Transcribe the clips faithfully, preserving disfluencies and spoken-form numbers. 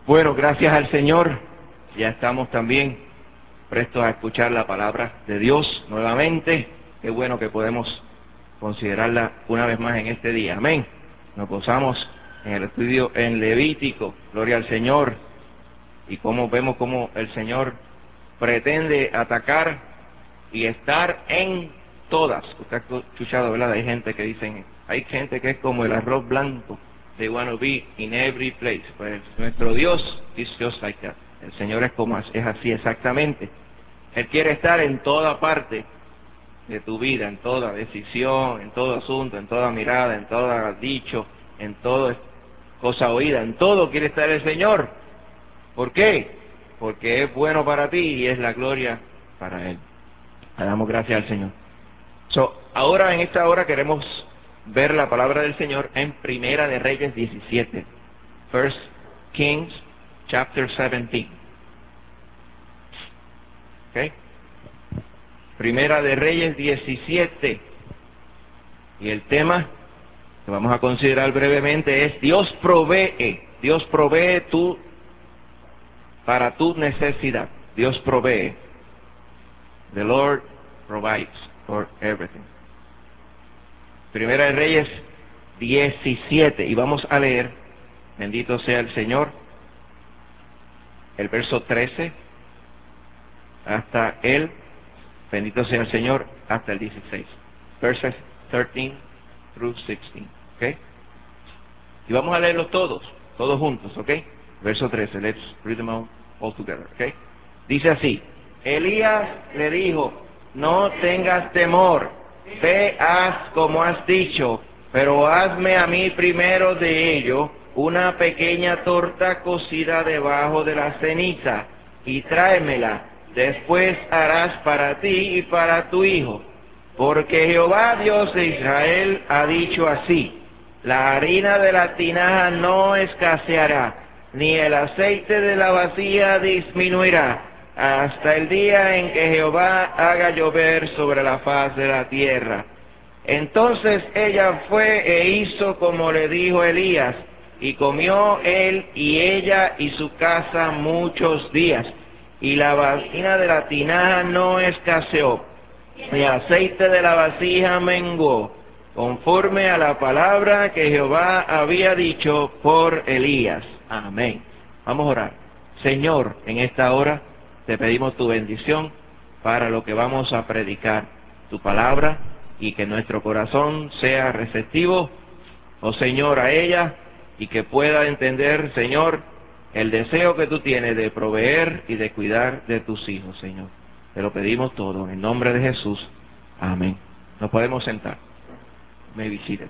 Bueno, gracias al Señor, ya estamos también prestos a escuchar la palabra de Dios nuevamente. Qué bueno que podemos considerarla una vez más en este día. Amén. Nos gozamos en el estudio en Levítico, gloria al Señor, y cómo vemos cómo el Señor pretende atacar y estar en todas. Usted ha escuchado, ¿verdad? Hay gente que dicen, hay gente que es como el arroz blanco. They want to be in every place. Pues nuestro Dios is just like that. El Señor es como es así exactamente. Él quiere estar en toda parte de tu vida, en toda decisión, en todo asunto, en toda mirada, en todo dicho, en toda cosa oída, en todo quiere estar el Señor. ¿Por qué? Porque es bueno para ti y es la gloria para Él. Le damos gracias al Señor. So, ahora en esta hora queremos ver la palabra del Señor en Primera de Reyes diecisiete. First Kings chapter seventeen. Okay. Primera de Reyes diecisiete. Y el tema que vamos a considerar brevemente es Dios provee. Dios provee tu, para tu necesidad. Dios provee. The Lord provides for everything. Primera de Reyes diecisiete. Y vamos a leer, bendito sea el Señor, el verso trece hasta el, bendito sea el Señor, hasta el dieciséis. Verses thirteen through sixteen. ¿Ok? Y vamos a leerlos todos, todos juntos, ¿ok? Verso trece, let's read them all, all together, ¿ok? Dice así: Elías le dijo, no tengas temor, ve, haz como has dicho, pero hazme a mí primero de ello una pequeña torta cocida debajo de la ceniza, y tráemela, después harás para ti y para tu hijo, porque Jehová Dios de Israel ha dicho así: la harina de la tinaja no escaseará, ni el aceite de la vasija disminuirá, hasta el día en que Jehová haga llover sobre la faz de la tierra. Entonces ella fue e hizo como le dijo Elías, y comió él y ella y su casa muchos días, y la vasija de la tinaja no escaseó, ni el aceite de la vasija menguó, conforme a la palabra que Jehová había dicho por Elías. Amén. Vamos a orar. Señor, en esta hora te pedimos tu bendición para lo que vamos a predicar, tu palabra, y que nuestro corazón sea receptivo, oh Señor, a ella, y que pueda entender, Señor, el deseo que tú tienes de proveer y de cuidar de tus hijos, Señor. Te lo pedimos todo en el nombre de Jesús. Amén. Nos podemos sentar. Me visite.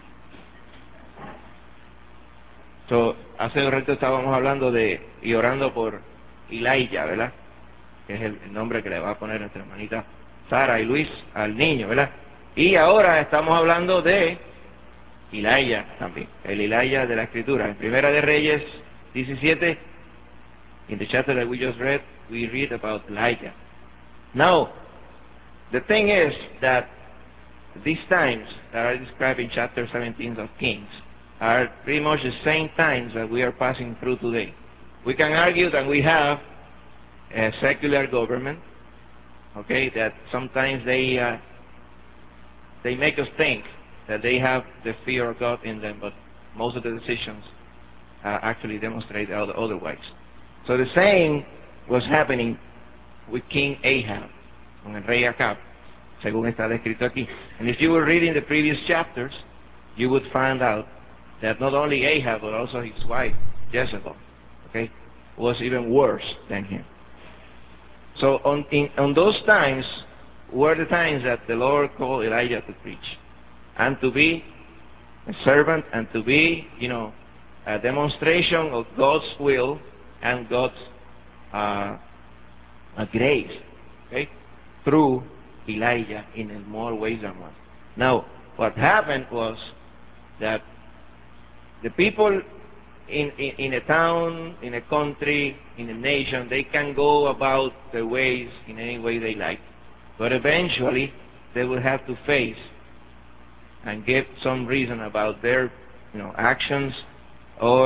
So, hace un rato estábamos hablando de y orando por Elijah, ¿verdad? Que es el, el nombre que le va a poner nuestra hermanita Sara y Luis al niño, ¿verdad? Y ahora estamos hablando de Elijah también, el Elijah de la Escritura. En Primera de Reyes diecisiete, in the chapter that we just read, we read about Elijah. Now, the thing is that these times that are described in chapter seventeen of Kings are pretty much the same times that we are passing through today. We can argue that we have a secular government, okay, that sometimes they uh, they make us think that they have the fear of God in them, but most of the decisions uh, actually demonstrate otherwise. So the same was happening with King Ahab, con el rey Acab, según está descrito aquí. And if you were reading the previous chapters, you would find out that not only Ahab, but also his wife, Jezebel, okay, was even worse than him. So on, in, on those times were the times that the Lord called Elijah to preach, and to be a servant, and to be, you know, a demonstration of God's will and God's uh, uh, grace, okay, through Elijah in more ways than one. Now, what happened was that the people in, in, in a town, in a country, in a nation, they can go about their ways in any way they like, but eventually they will have to face and give some reason about their, you know, actions or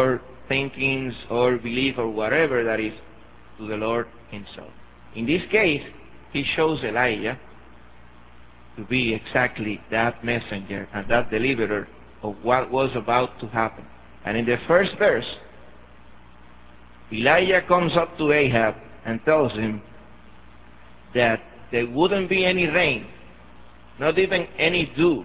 thinkings or belief or whatever that is to the Lord himself. In this case, he shows Elijah to be exactly that messenger and that deliverer of what was about to happen. And in the first verse, Elijah comes up to Ahab and tells him that there wouldn't be any rain, not even any dew,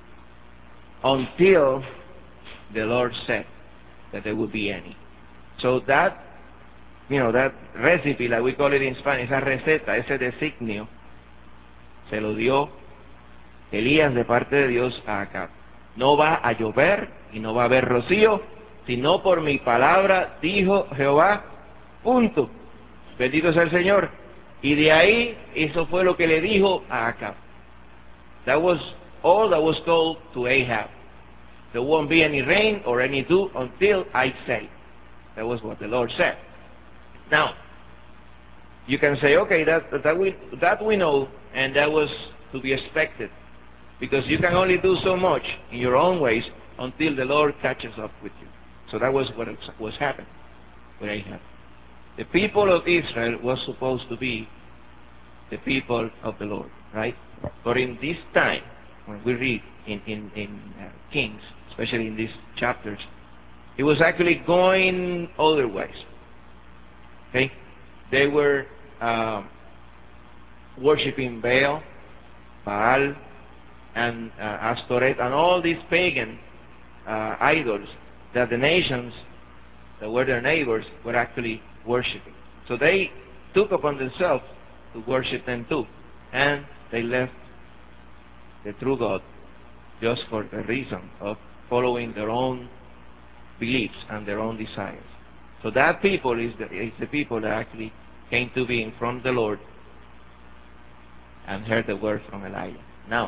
until the Lord said that there would be any. So that, you know, that recipe, like we call it in Spanish, esa receta, ese designio, se lo dio Elías de parte de Dios a Acab. No va a llover y no va a haber rocío, sino por mi palabra, dijo Jehová, punto. Bendito sea el Señor. Y de ahí, eso fue lo que le dijo a Acab. That was all that was told to Ahab. There won't be any rain or any dew until I say. That was what the Lord said. Now, you can say, okay, that, that, we, that we know, and that was to be expected. Because you can only do so much in your own ways until the Lord catches up with you. So that was what was happening with Ahab. The people of Israel was supposed to be the people of the Lord, right? But in this time, when we read in, in, in uh, Kings, especially in these chapters, it was actually going otherwise. Okay? They were um, worshiping Baal, Baal, and uh, Astoret, and all these pagan uh, idols that the nations that were their neighbors were actually worshiping. So they took upon themselves to worship them too, and they left the true God just for the reason of following their own beliefs and their own desires. So that people is the, is the people that actually came to be in front of the Lord and heard the word from Elijah. Now,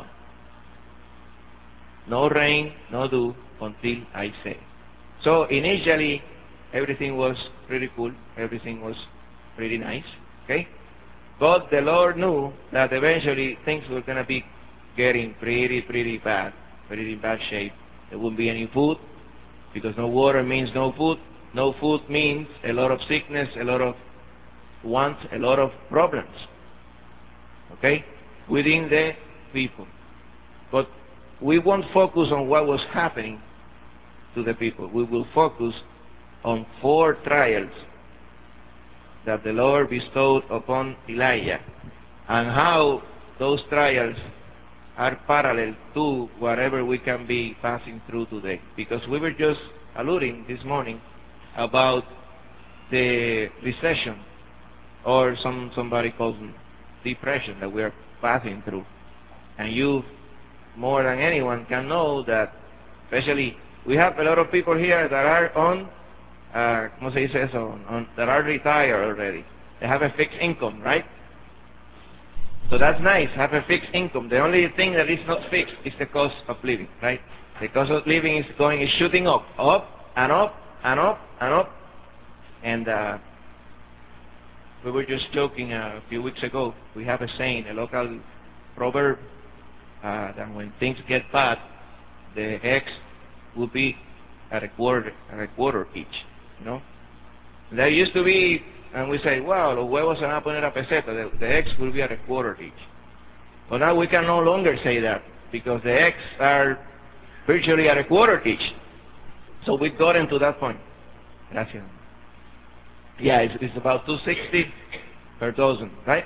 no rain, no dew until I say. So initially, everything was pretty cool. Everything was pretty nice. Okay? But the Lord knew that eventually things were going to be getting pretty, pretty bad. Pretty bad shape. There wouldn't be any food, because no water means no food. No food means a lot of sickness, a lot of wants, a lot of problems. Okay? Within the people. But we won't focus on what was happening to the people. We will focus on four trials that the Lord bestowed upon Elijah, and how those trials are parallel to whatever we can be passing through today. Because we were just alluding this morning about the recession, or some somebody calls it depression, that we are passing through. And you, more than anyone, can know that, especially, we have a lot of people here that are on, uh, ¿cómo se dice eso? On, on, that are retired already. They have a fixed income, right? So that's nice, have a fixed income. The only thing that is not fixed is the cost of living, right? The cost of living is going, is shooting up, up, and up, and up, and up. And uh, we were just joking uh, a few weeks ago. We have a saying, a local proverb, uh, that when things get bad, the eggs will be at a quarter, at a quarter each, you know? There used to be, and we say, wow, los huevos se van a poner a peseta. The, the eggs will be at a quarter each. But now we can no longer say that, because the eggs are virtually at a quarter each. So we've gotten to that point. Gracias. Yeah, it's, it's about two sixty per dozen, right?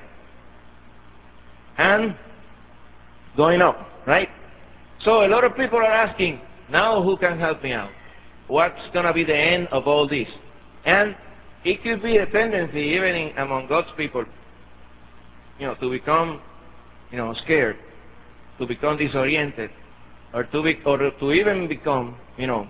And going up, right? So a lot of people are asking, now who can help me out? What's going to be the end of all this? And it could be a tendency, even in, among God's people, you know, to become, you know, scared, to become disoriented, or to be, or to even become, you know,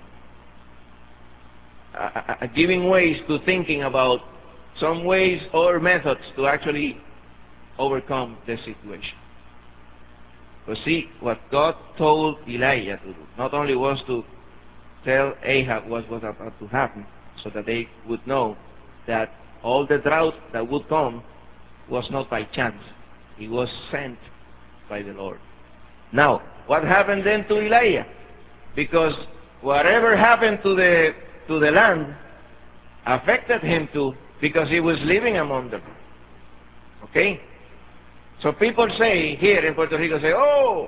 uh, uh, giving ways to thinking about some ways or methods to actually overcome the situation. But see, what God told Elijah to do, not only was to tell Ahab what was about to happen, so that they would know that all the drought that would come was not by chance. It was sent by the Lord. Now, what happened then to Elijah? Because whatever happened to the to the land affected him too, because he was living among them. Okay? So people say here in Puerto Rico, say, oh,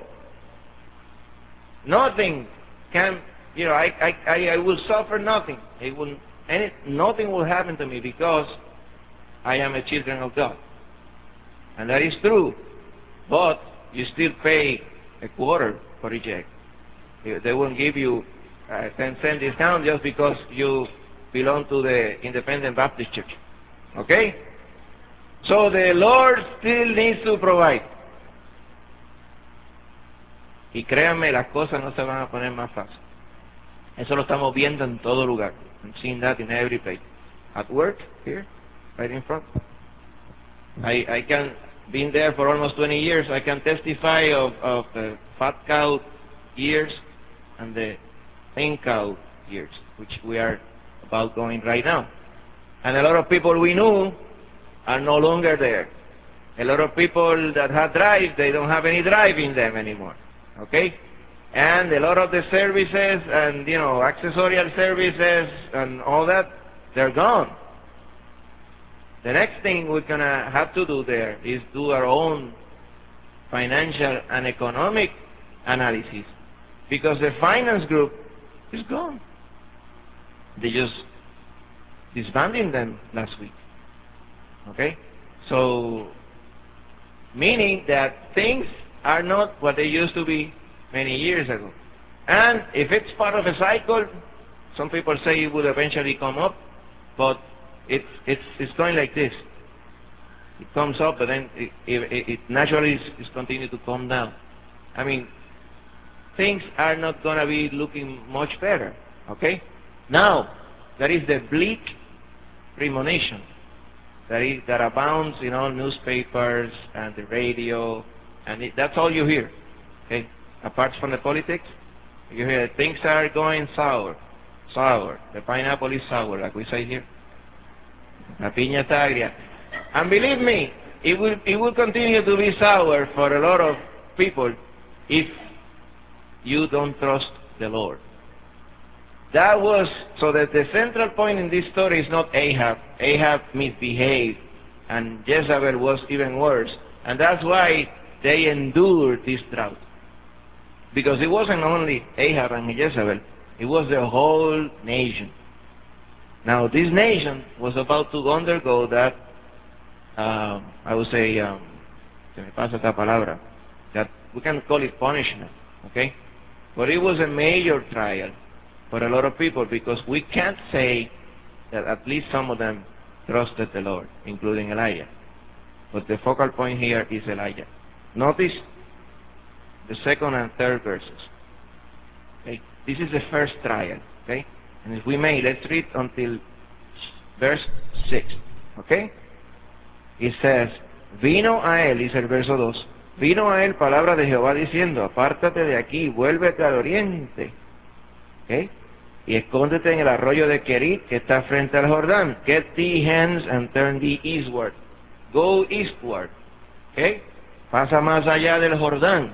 nothing can, you know, I, I, I, I will suffer nothing. It will, any, nothing will happen to me because I am a children of God. And that is true, but you still pay a quarter for each egg. They won't give you a ten cent discount just because you belong to the Independent Baptist Church. Okay? So the Lord still needs to provide. Y créanme, las cosas no se van a poner más fácil. Eso lo estamos viendo en todo lugar. I'm seeing that in every place. At work, here, right in front. I, I can, been there for almost twenty years, I can testify of, of the fat cow years and the thin cow years, which we are about going right now. And a lot of people we knew are no longer there. A lot of people that had drive, they don't have any drive in them anymore. Okay? And a lot of the services and, you know, accessorial services and all that, they're gone. The next thing we're going to have to do there is do our own financial and economic analysis, because the finance group is gone. They just disbanded them last week. Okay? So, meaning that things are not what they used to be many years ago. And if it's part of a cycle, some people say it will eventually come up, but it's, it's, it's going like this. It comes up, but then it, it, it naturally is, is continue to come down. I mean, things are not going to be looking much better. Okay? Now, there is the bleak premonition that, is, that abounds in all newspapers and the radio, and it, that's all you hear. Okay? Apart from the politics, you hear things are going sour, sour. The pineapple is sour, like we say here. La piña está agria. And believe me, it will, it will continue to be sour for a lot of people if you don't trust the Lord. That was, so that the central point in this story is not Ahab. Ahab misbehaved, and Jezebel was even worse. And that's why they endured this drought. Because it wasn't only Ahab and Jezebel, it was the whole nation. Now, this nation was about to undergo that, uh, I would say, um, se me pasa esta palabra, that we can call it punishment, okay? But it was a major trial for a lot of people, because we can't say that at least some of them trusted the Lord, including Elijah. But the focal point here is Elijah. Notice the second and third verses. Okay? This is the first trial. Okay? And if we may, let's read until verse six. Okay? It says, vino a él, dice el verso dos, vino a él palabra de Jehová diciendo, apártate de aquí, vuélvete al oriente. Okay? Y escóndete en el arroyo de Kerit, que está frente al Jordán. Get thee hence and turn thee eastward. Go eastward. Okay? Pasa más allá del Jordán.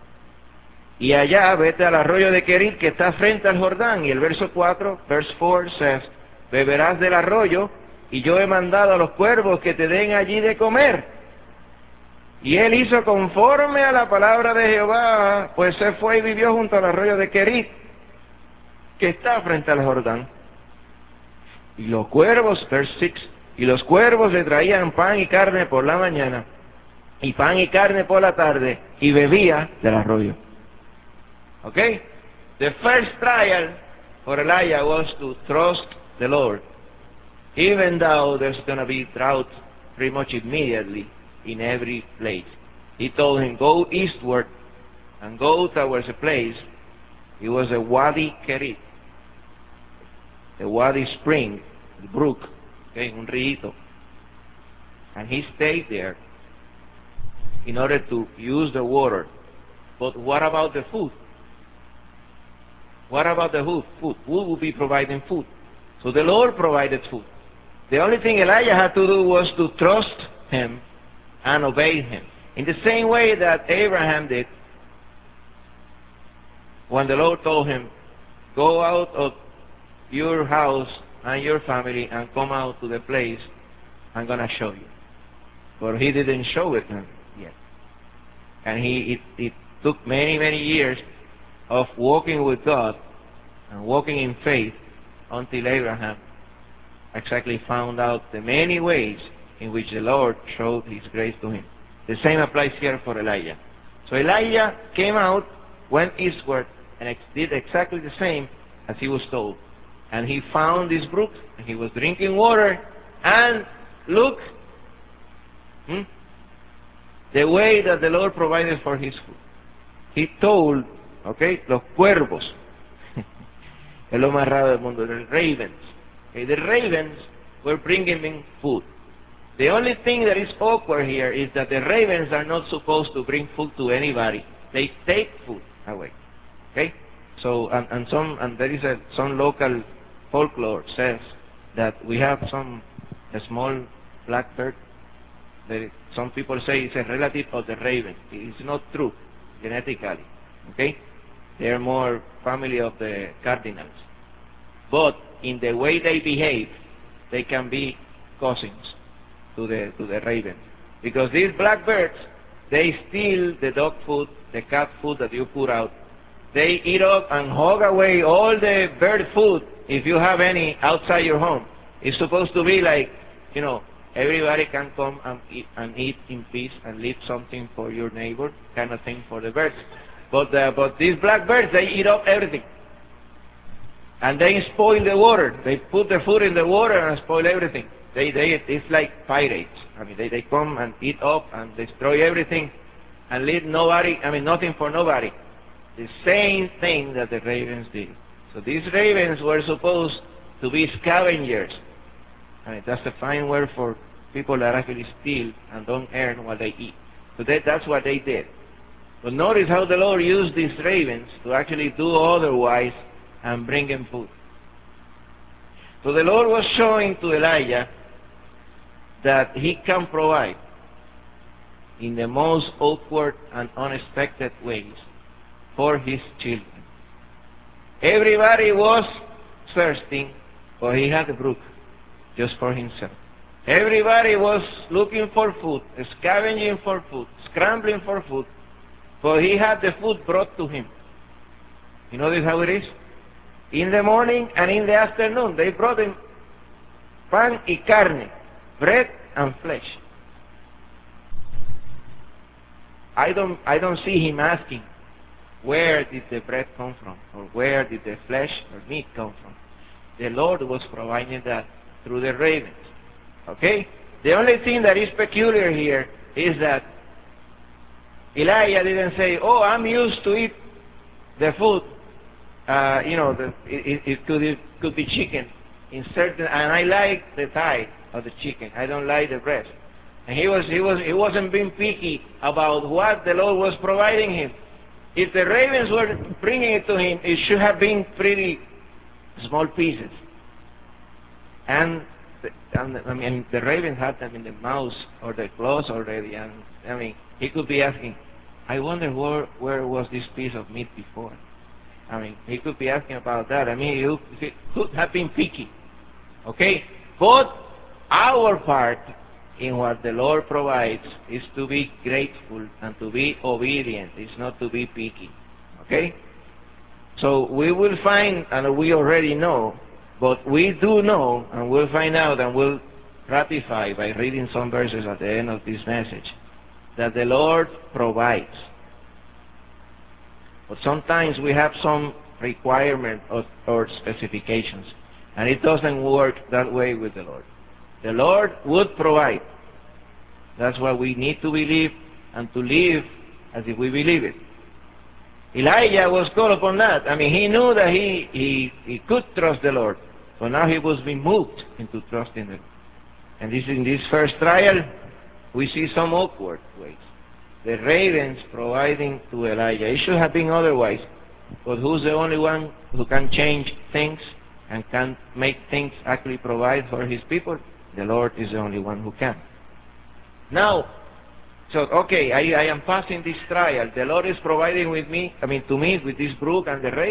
Y allá vete al arroyo de Kerit, que está frente al Jordán. Y el verso cuatro, verse four says, beberás del arroyo, y yo he mandado a los cuervos que te den allí de comer. Y él hizo conforme a la palabra de Jehová, pues se fue y vivió junto al arroyo de Kerit, que está frente al Jordán. Y los cuervos, verse six, y los cuervos le traían pan y carne por la mañana, y pan y carne por la tarde, y bebía del arroyo. Okay? The first trial for Elijah was to trust the Lord, even though there's going to be drought pretty much immediately in every place. He told him, go eastward and go towards a place. It was a Wadi Kerit, a Wadi spring, the brook, okay, un río. And he stayed there in order to use the water. But what about the food? What about the food? Food. Who will be providing food? So the Lord provided food. The only thing Elijah had to do was to trust him and obey him. In the same way that Abraham did when the Lord told him, go out of your house and your family and come out to the place I'm going to show you. But he didn't show it yet. And he, it, it took many, many years of walking with God and walking in faith until Abraham exactly found out the many ways in which the Lord showed his grace to him. The same applies here for Elijah. So Elijah came out, went eastward, and ex did exactly the same as he was told. And he found this brook, and he was drinking water, and look, hmm, the way that the Lord provided for his food. He told, okay, los cuervos, es lo más raro del mundo, the ravens. Okay, the ravens were bringing him food. The only thing that is awkward here is that the ravens are not supposed to bring food to anybody. They take food away. Okay? So, and, and some, and there is a, some local folklore says that we have some a small blackbird that some people say it's a relative of the raven. It's not true genetically. Okay? They are more family of the cardinals. But in the way they behave, they can be cousins to the to the raven, because these blackbirds, they steal the dog food, the cat food that you put out. They eat up and hog away all the bird food if you have any outside your home. It's supposed to be like, you know, everybody can come and eat, and eat in peace and leave something for your neighbor, kind of thing for the birds. But uh, but these blackbirds, they eat up everything. And they spoil the water. They put the food in the water and spoil everything. They, they, it's like pirates. I mean, they, they come and eat up and destroy everything and leave nobody, I mean, nothing for nobody. The same thing that the ravens did. So these ravens were supposed to be scavengers. I mean, that's a fine word for people that actually steal and don't earn what they eat. So that, that's what they did. But notice how the Lord used these ravens to actually do otherwise and bring him food. So the Lord was showing to Elijah that he can provide in the most awkward and unexpected ways for his children. Everybody was thirsting, but he had a brook just for himself. Everybody was looking for food, scavenging for food, scrambling for food, but he had the food brought to him. You notice how it is? In the morning and in the afternoon, they brought him pan y carne, bread and flesh. I don't, I don't see him asking, where did the bread come from? Or where did the flesh or meat come from? The Lord was providing that through the ravens. Okay? The only thing that is peculiar here is that Elijah didn't say, oh, I'm used to eat the food. Uh, you know, the, it, it, could, it could be chicken in certain, and I like the thigh of the chicken. I don't like the breast. And he was, he was, he wasn't being picky about what the Lord was providing him. If the ravens were bringing it to him, it should have been pretty small pieces. And, the, and I mean, the ravens had them in the mouth or the claws already. And I mean, he could be asking, I wonder where, where was this piece of meat before? I mean, he could be asking about that. I mean, he could have been picky. Okay? But our part in what the Lord provides is to be grateful and to be obedient. It's not to be picky. Okay? So we will find, and we already know, but we do know, and we'll find out and we'll ratify by reading some verses at the end of this message, that the Lord provides. But sometimes we have some requirement of, or specifications, and it doesn't work that way with the Lord. The Lord would provide. That's what we need to believe and to live as if we believe it. Elijah was called upon that. I mean, he knew that he, he, he could trust the Lord, but now he was being moved into trusting the Lord. And this, in this first trial, we see some awkward ways. The ravens providing to Elijah. It should have been otherwise. But who's the only one who can change things and can make things actually provide for his people? The Lord is the only one who can. Now, so, okay, I, I am passing this trial. The Lord is providing with me, I mean, to me, with this brook and the raven.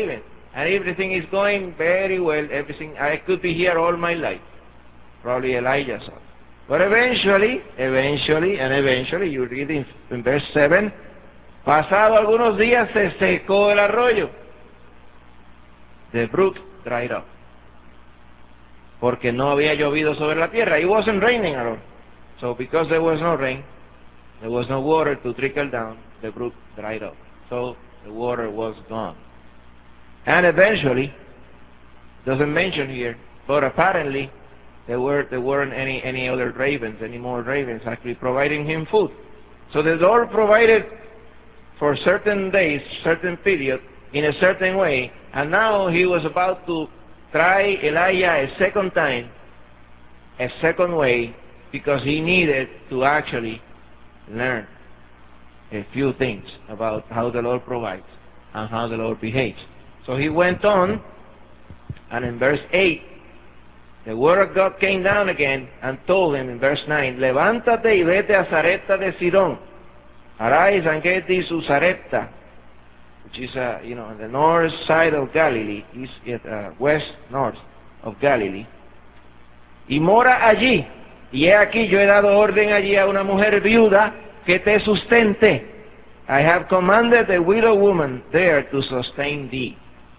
and everything is going very well. Everything, I could be here all my life. Probably Elijah saw. But eventually, eventually, and eventually, you read in, in verse seven, pasado algunos días se secó el arroyo. The brook dried up. Porque no había llovido sobre la tierra. It wasn't raining at all. So because there was no rain, there was no water to trickle down, the brook dried up. So the water was gone. And eventually, doesn't mention here, but apparently there were there weren't any any other ravens, any more ravens actually providing him food. So the Lord provided for certain days, certain period, in a certain way, and now he was about to try Elijah a second time, a second way, because he needed to actually learn a few things about how the Lord provides and how the Lord behaves. So he went on, and in verse eight, the word of God came down again and told him in verse nine, levántate y vete a Sarepta de Sidón. Arise and get thee to Sarepta, which is, uh, you know, on the north side of Galilee, east, uh, west, north of Galilee. Y mora allí. Y he aquí, yo he dado orden allí a una mujer viuda que te sustente. I have commanded a widow woman there to sustain thee.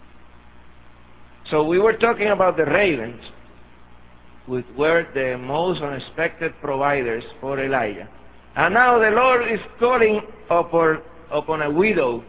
So we were talking about the ravens, which were the most unexpected providers for Elijah. And now the Lord is calling upon, upon a widow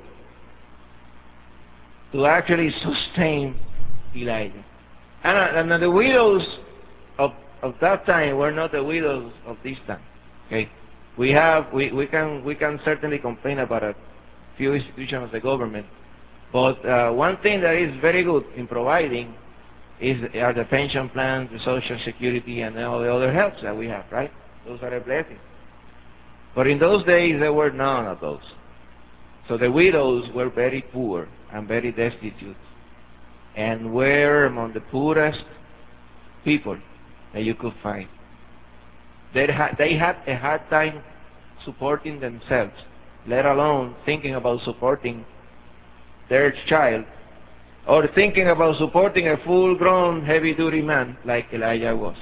to actually sustain Elijah. And, and the widows of, of that time were not the widows of this time. Okay, we have we, we can we can certainly complain about a few institutions of the government, but uh, one thing that is very good in providing is are the pension plans, the Social Security, and all the other helps that we have. Right? Those are a blessing. But in those days there were none of those. So the widows were very poor and very destitute, and were among the poorest people that you could find. They had, they had a hard time supporting themselves, let alone thinking about supporting their child, or thinking about supporting a full-grown, heavy-duty man like Elijah was.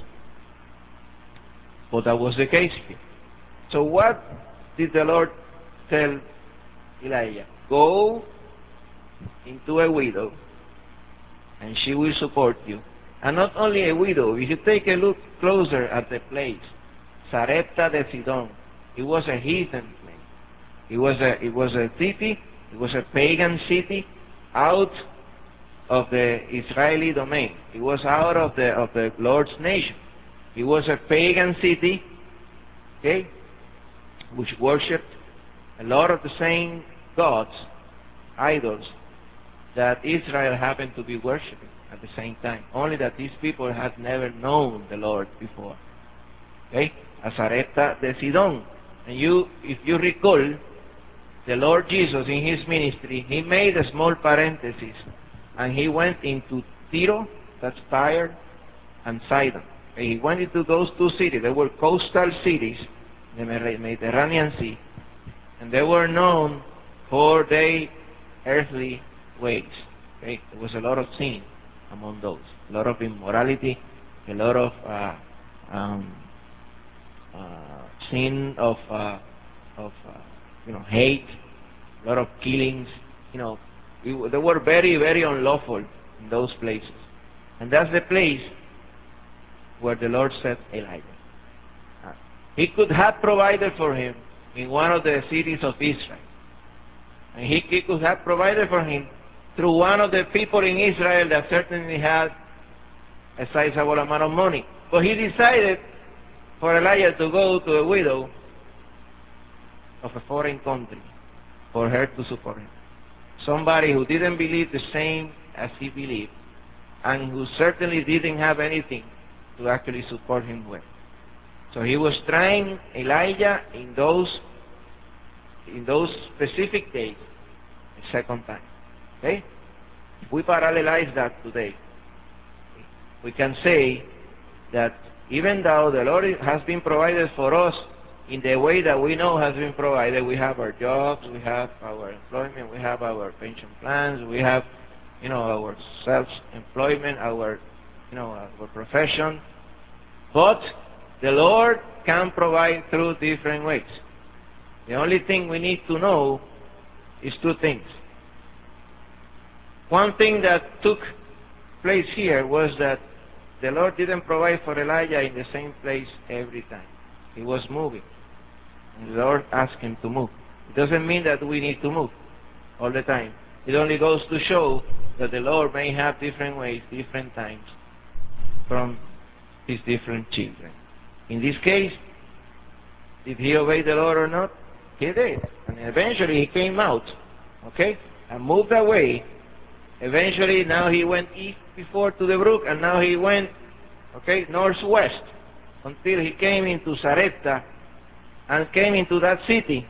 But that was the case here. So what did the Lord tell Elijah? Go into a widow, and she will support you. And not only a widow, if you take a look closer at the place, Sarepta de Sidon, it was a heathen place. It was a, it was a city, it was a pagan city, out of the Israeli domain. It was out of the, of the Lord's nation. It was a pagan city, okay, which worshipped a lot of the same gods, idols, that Israel happened to be worshipping at the same time. Only that these people had never known the Lord before. Okay? A Sarepta de Sidon. And you, if you recall, the Lord Jesus in his ministry, he made a small parenthesis, and he went into Tiro, that's Tyre, and Sidon. Okay? He went into those two cities. They were coastal cities in the Mediterranean Sea, and they were known for their earthly ways. Okay? There was a lot of sin among those, a lot of immorality, a lot of uh, um, uh, sin of uh, of uh, you know, hate, a lot of killings. You know, we, they were very very unlawful in those places, and that's the place where the Lord sent Elijah. Uh, he could have provided for him in one of the cities of Israel, and he, he could have provided for him through one of the people in Israel that certainly had a sizable amount of money. But he decided for Elijah to go to a widow of a foreign country for her to support him. Somebody who didn't believe the same as he believed, and who certainly didn't have anything to actually support him with. So he was trying Elijah in those in those specific days a second time. Okay? If we parallelize that today, we can say that even though the Lord has been provided for us in the way that we know has been provided, we have our jobs, we have our employment, we have our pension plans, we have you know, our self-employment, our, you know, our profession. But the Lord can provide through different ways. The only thing we need to know is two things. One thing that took place here was that the Lord didn't provide for Elijah in the same place every time. He was moving. And the Lord asked him to move. It doesn't mean that we need to move all the time. It only goes to show that the Lord may have different ways, different times from his different children. In this case, did he obey the Lord or not? He did. And eventually he came out, okay, and moved away. Eventually now he went east before to the brook, and now he went, okay, northwest until he came into Sarepta and came into that city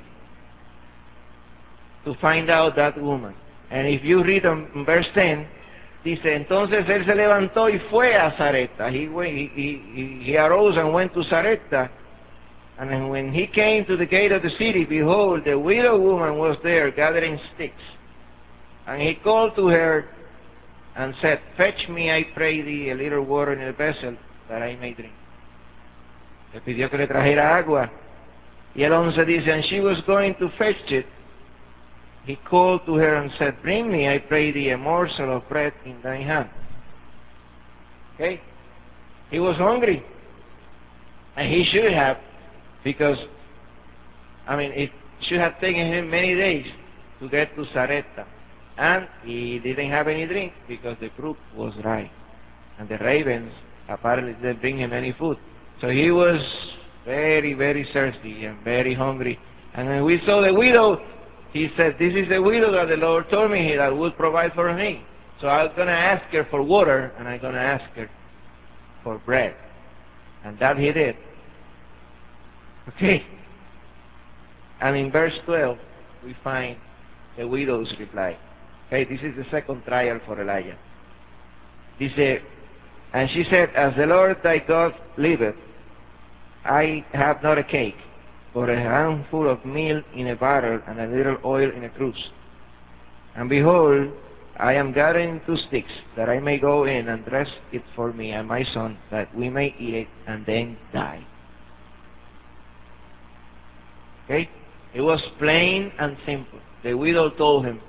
to find out that woman. And if you read on verse ten, dice, entonces él se levantó y fue a Sarepta. He, went, he, he, he arose and went to Sarepta. And then when he came to the gate of the city, behold, the widow woman was there gathering sticks. And he called to her and said, fetch me, I pray thee, a little water in a vessel that I may drink. Le pidió que le trajera agua. Y el once dice, and she was going to fetch it. He called to her and said, bring me, I pray thee, a morsel of bread in thy hand. Okay? He was hungry. And he should have, because, I mean, it should have taken him many days to get to Sarepta. And he didn't have any drink because the brook was dry. And the ravens apparently didn't bring him any food. So he was very, very thirsty and very hungry. And when we saw the widow, he said, this is the widow that the Lord told me that would provide for me. So I'm going to ask her for water, and I'm going to ask her for bread. And that he did. Okay? And in verse twelve, we find the widow's reply. Okay, this is the second trial for Elijah. Dice, and she said, as the Lord thy God liveth, I have not a cake, but a handful of meal in a barrel and a little oil in a cruse. And behold, I am gathering two sticks, that I may go in and dress it for me and my son, that we may eat it and then die. Okay? It was plain and simple. The widow told him,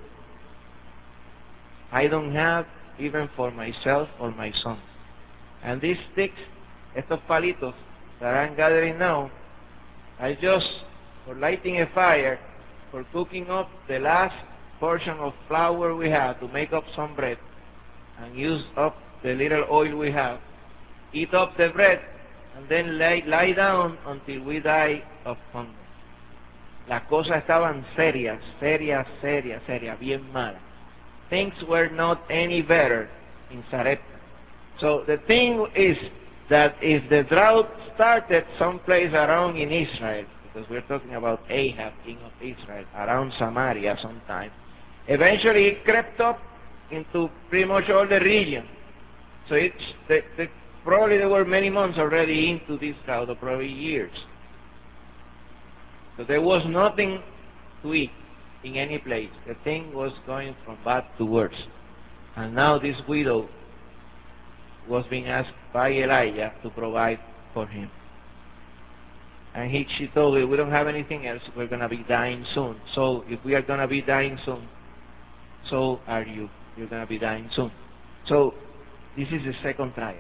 I don't have even for myself or my son. And these sticks, estos palitos that I'm gathering now, are just for lighting a fire, for cooking up the last portion of flour we have to make up some bread, and use up the little oil we have, eat up the bread, and then lie, lie down until we die of hunger. Las cosas estaban serias, serias, serias, serias, bien malas. Things were not any better in Sarepta. So the thing is that if the drought started someplace around in Israel, because we're talking about Ahab, king of Israel, around Samaria sometime, eventually it crept up into pretty much all the region. So it's the, the, probably there were many months already into this drought, or probably years. So there was nothing to eat in any place. The thing was going from bad to worse. And now this widow was being asked by Elijah to provide for him. And he, she told me, we don't have anything else. We're going to be dying soon. So if we are going to be dying soon, so are you. You're going to be dying soon. So this is the second trial.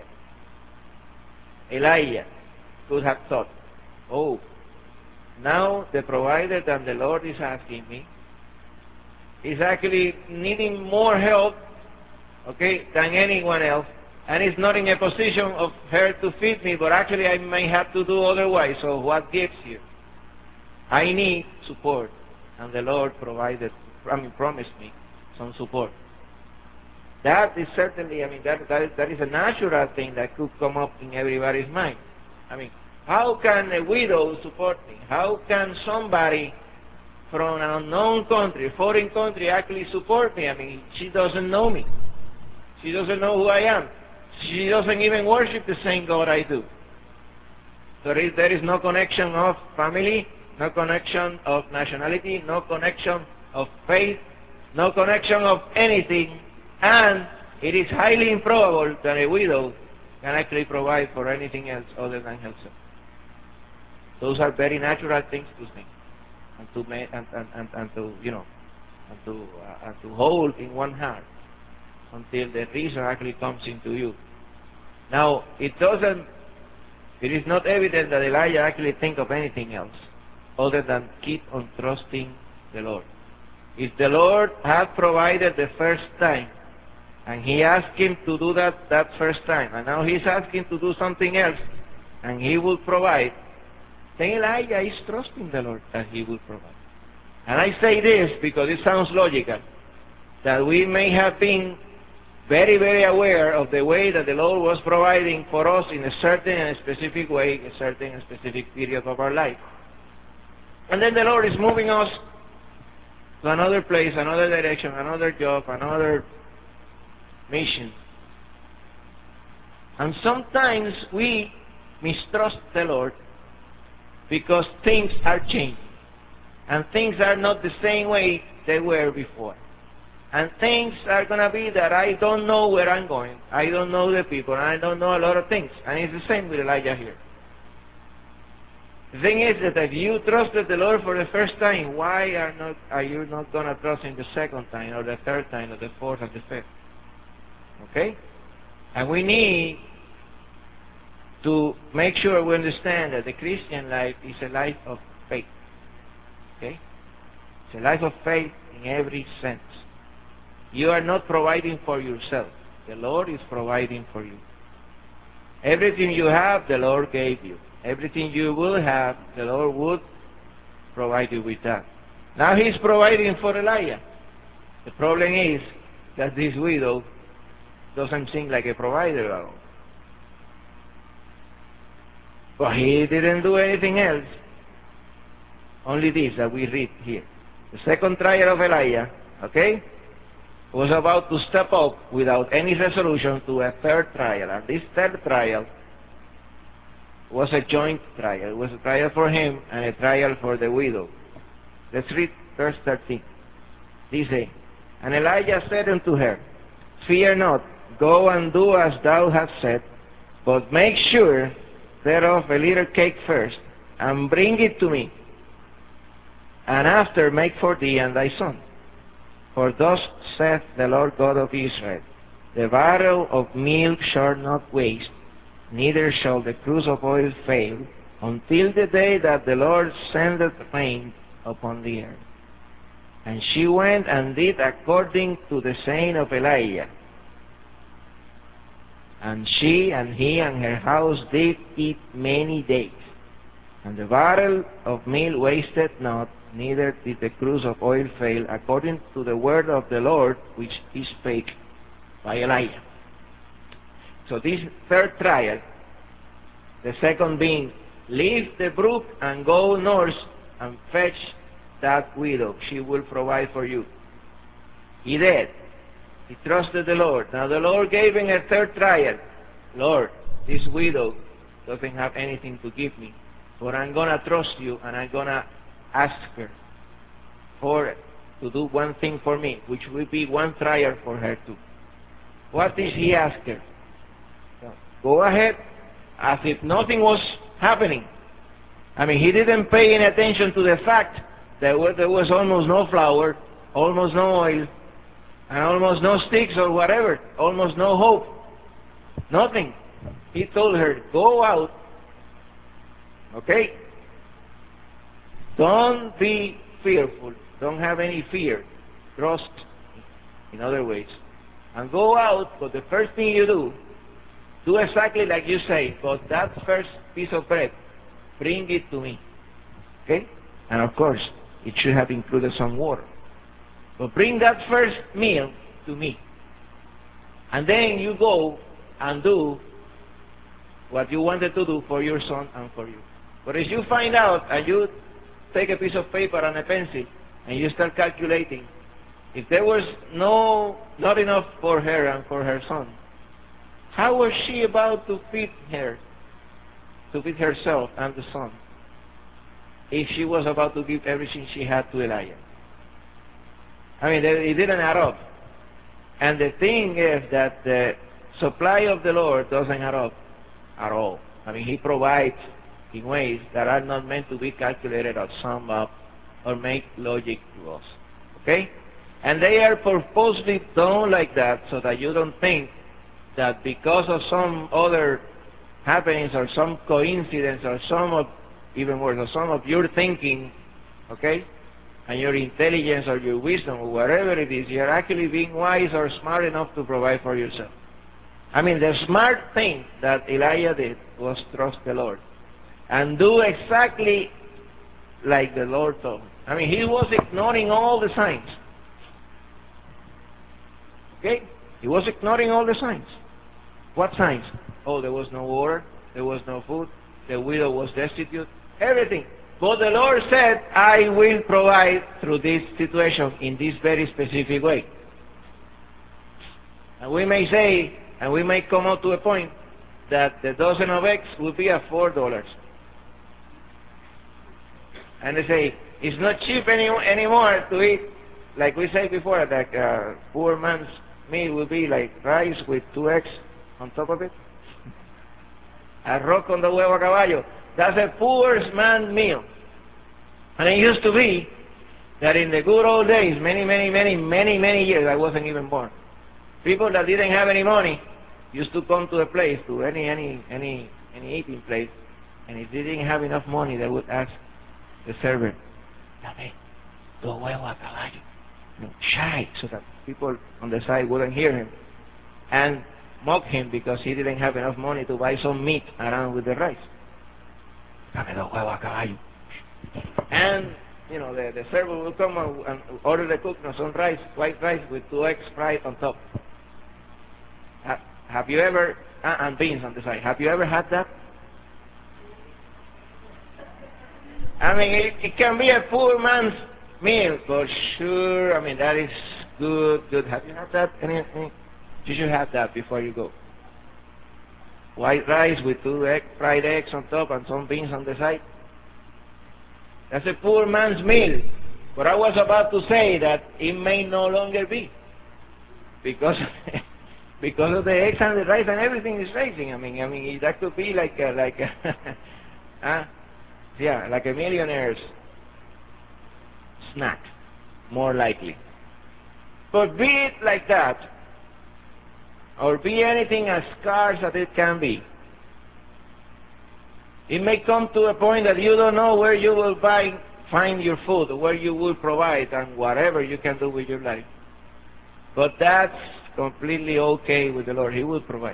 Elijah could have thought, oh, now the provider that the Lord is asking me is actually needing more help, okay, than anyone else, and is not in a position of her to feed me, but actually I may have to do otherwise. So what gives you? I need support, and the Lord provided, I mean, promised me some support. That is certainly, I mean, that, that, is, that is a natural thing that could come up in everybody's mind. I mean, how can a widow support me? How can somebody from an unknown country, foreign country, actually support me? I mean, she doesn't know me. She doesn't know who I am. She doesn't even worship the same God I do. So there is, there is no connection of family, no connection of nationality, no connection of faith, no connection of anything And it is highly improbable that a widow can actually provide for anything else other than herself. Those are very natural things to think and to make, and, and, and, and to you know and to uh, and to hold in one heart until the reason actually comes into you. Now it doesn't. It is not evident that Elijah actually think of anything else other than keep on trusting the Lord. If the Lord had provided the first time, and he asked him to do that that first time, and now he's asking to do something else, and he will provide, then Elijah is trusting the Lord that he will provide. And I say this because it sounds logical, that we may have been very, very aware of the way that the Lord was providing for us in a certain and specific way, a certain and specific period of our life. And then the Lord is moving us to another place, another direction, another job, another mission. And sometimes we mistrust the Lord because things are changing. And things are not the same way they were before. And things are going to be that I don't know where I'm going. I don't know the people. And I don't know a lot of things. And it's the same with Elijah here. The thing is that if you trusted the Lord for the first time, why are not are you not going to trust him the second time or the third time or the fourth or the fifth? Okay? And we need to make sure we understand that the Christian life is a life of faith. Okay? It's a life of faith in every sense. You are not providing for yourself. The Lord is providing for you. Everything you have, the Lord gave you. Everything you will have, the Lord would provide you with that. Now he's providing for Elijah. The problem is that this widow doesn't seem like a provider at all. But he didn't do anything else. Only this that we read here. The second trial of Elijah, okay, was about to step up without any resolution to a third trial. And this third trial was a joint trial. It was a trial for him and a trial for the widow. Let's read verse thirteen. This says, and Elijah said unto her, fear not, go and do as thou hast said, but make sure thereof a little cake first, and bring it to me, and after make for thee and thy son. For thus saith the Lord God of Israel, the barrel of milk shall not waste, neither shall the cruse of oil fail, until the day that the Lord sendeth rain upon the earth. And she went and did according to the saying of Elijah. And she and he and her house did eat many days. And the barrel of meal wasted not, neither did the cruse of oil fail, according to the word of the Lord which he spake by Elijah. So this third trial, the second being, leave the brook and go north and fetch that widow. She will provide for you. He did. He trusted the Lord. Now the Lord gave him a third trial. Lord, this widow doesn't have anything to give me, but I'm going to trust you and I'm going to ask her for to do one thing for me, which will be one trial for her too. What did he ask her? Go ahead, as if nothing was happening. I mean, he didn't pay any attention to the fact that there was almost no flour, almost no oil, and almost no sticks or whatever, almost no hope. Nothing. He told her, go out, okay? Don't be fearful. Don't have any fear. Trust in other ways. And go out, but the first thing you do, do exactly like you say, but that first piece of bread, bring it to me. Okay? And of course, it should have included some water. But bring that first meal to me. And then you go and do what you wanted to do for your son and for you. But if you find out and you take a piece of paper and a pencil and you start calculating, if there was no not enough for her and for her son, how was she about to feed her, to feed herself and the son, if she was about to give everything she had to Elijah? I mean, it didn't add up. And the thing is that the supply of the Lord doesn't add up at all. I mean, He provides in ways that are not meant to be calculated or summed up or make logic to us. Okay? And they are purposely done like that so that you don't think that because of some other happenings or some coincidence or some of, even worse, or some of your thinking, okay, and your intelligence or your wisdom or whatever it is, you're actually being wise or smart enough to provide for yourself. I mean, the smart thing that Elijah did was trust the Lord and do exactly like the Lord told him. I mean, he was ignoring all the signs. Okay? He was ignoring all the signs. What signs? Oh, there was no water, there was no food, the widow was destitute, everything. But the Lord said, I will provide through this situation in this very specific way. And we may say, and we may come out to a point, that the dozen of eggs will be at four dollars. And they say, it's not cheap any, anymore to eat, like we said before, that uh, poor man's meal will be like rice with two eggs on top of it. Arroz con dos huevos a caballo. That's a poor man's meal. And it used to be that in the good old days, many, many, many, many, many years, I wasn't even born, people that didn't have any money used to come to a place, to any, any, any, any eating place, and if they didn't have enough money, they would ask the server, dame dos huevos a caballo. You know, shy, so that people on the side wouldn't hear him, and mock him because he didn't have enough money to buy some meat around with the rice. Dame dos huevos a caballo. And, you know, the, the server will come and, and order the cook, you know, some rice, white rice with two eggs fried on top. Ha, have you ever, uh, and beans on the side, have you ever had that? I mean, it, it can be a poor man's meal, but sure, I mean, that is good, good. Have you had that? Any, any, you should have that before you go. White rice with two egg, fried eggs on top and some beans on the side. That's a poor man's meal. But I was about to say that it may no longer be. Because because of the eggs and the rice and everything is rising. I mean, I mean that could be like a, like a huh? Yeah, like a millionaire's snack, more likely. But be it like that, or be anything as scarce as it can be, it may come to a point that you don't know where you will buy, find your food, where you will provide, and whatever you can do with your life. But that's completely okay with the Lord. He will provide.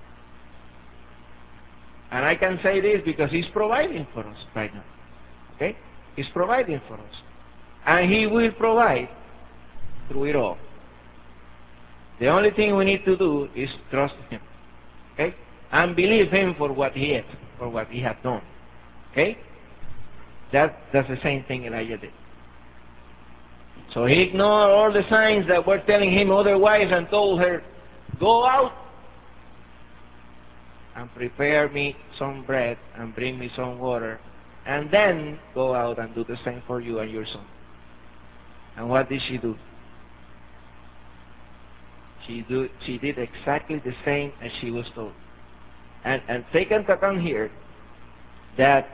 And I can say this because He's providing for us right now. Okay? He's providing for us. And He will provide through it all. The only thing we need to do is trust Him. Okay? And believe Him for what He is, for what He has done. Okay? That, that's the same thing Elijah did. So he ignored all the signs that were telling him otherwise and told her, go out and prepare me some bread and bring me some water, and then go out and do the same for you and your son. And what did she do? She, do, she did exactly the same as she was told. And, and take into account here that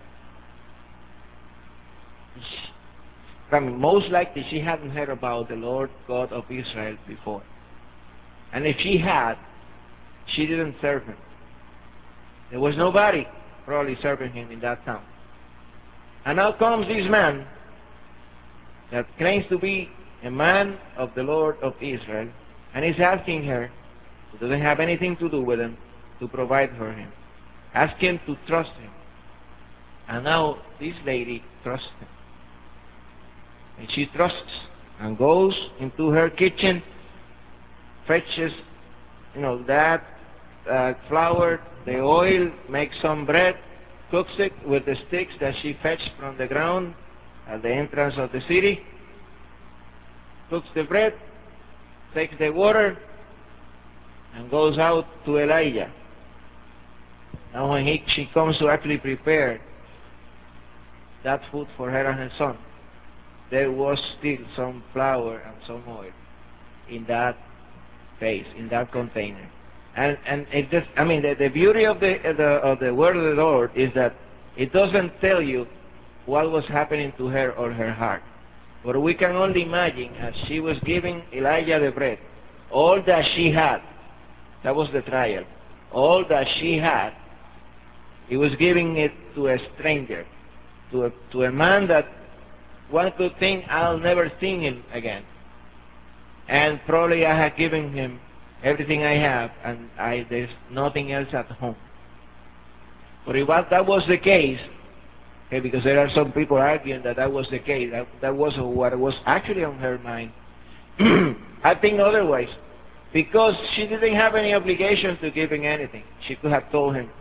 she, I mean, most likely she hadn't heard about the Lord God of Israel before. And if she had, she didn't serve Him. There was nobody probably serving Him in that town. And now comes this man that claims to be a man of the Lord of Israel, and is asking her, who doesn't have anything to do with Him, to provide for him. Ask Him to trust Him. And now this lady trusts Him. And she trusts and goes into her kitchen, fetches, you know, that uh, flour, the oil, makes some bread, cooks it with the sticks that she fetched from the ground at the entrance of the city, cooks the bread, takes the water, and goes out to Elijah. And when he, she comes to actually prepare that food for her and her son, there was still some flour and some oil in that vase, in that container. And and it just, I mean, the, the beauty of the, of the of the word of the Lord is that it doesn't tell you what was happening to her or her heart. But we can only imagine as she was giving Elijah the bread, all that she had, that was the trial, all that she had, he was giving it to a stranger, to a, to a man that one could think, I'll never see him again. And probably I have given him everything I have, and I, there's nothing else at home. But if that was the case, okay, because there are some people arguing that that was the case, that, that was what was actually on her mind, I think otherwise. Because she didn't have any obligation to giving anything. She could have told him,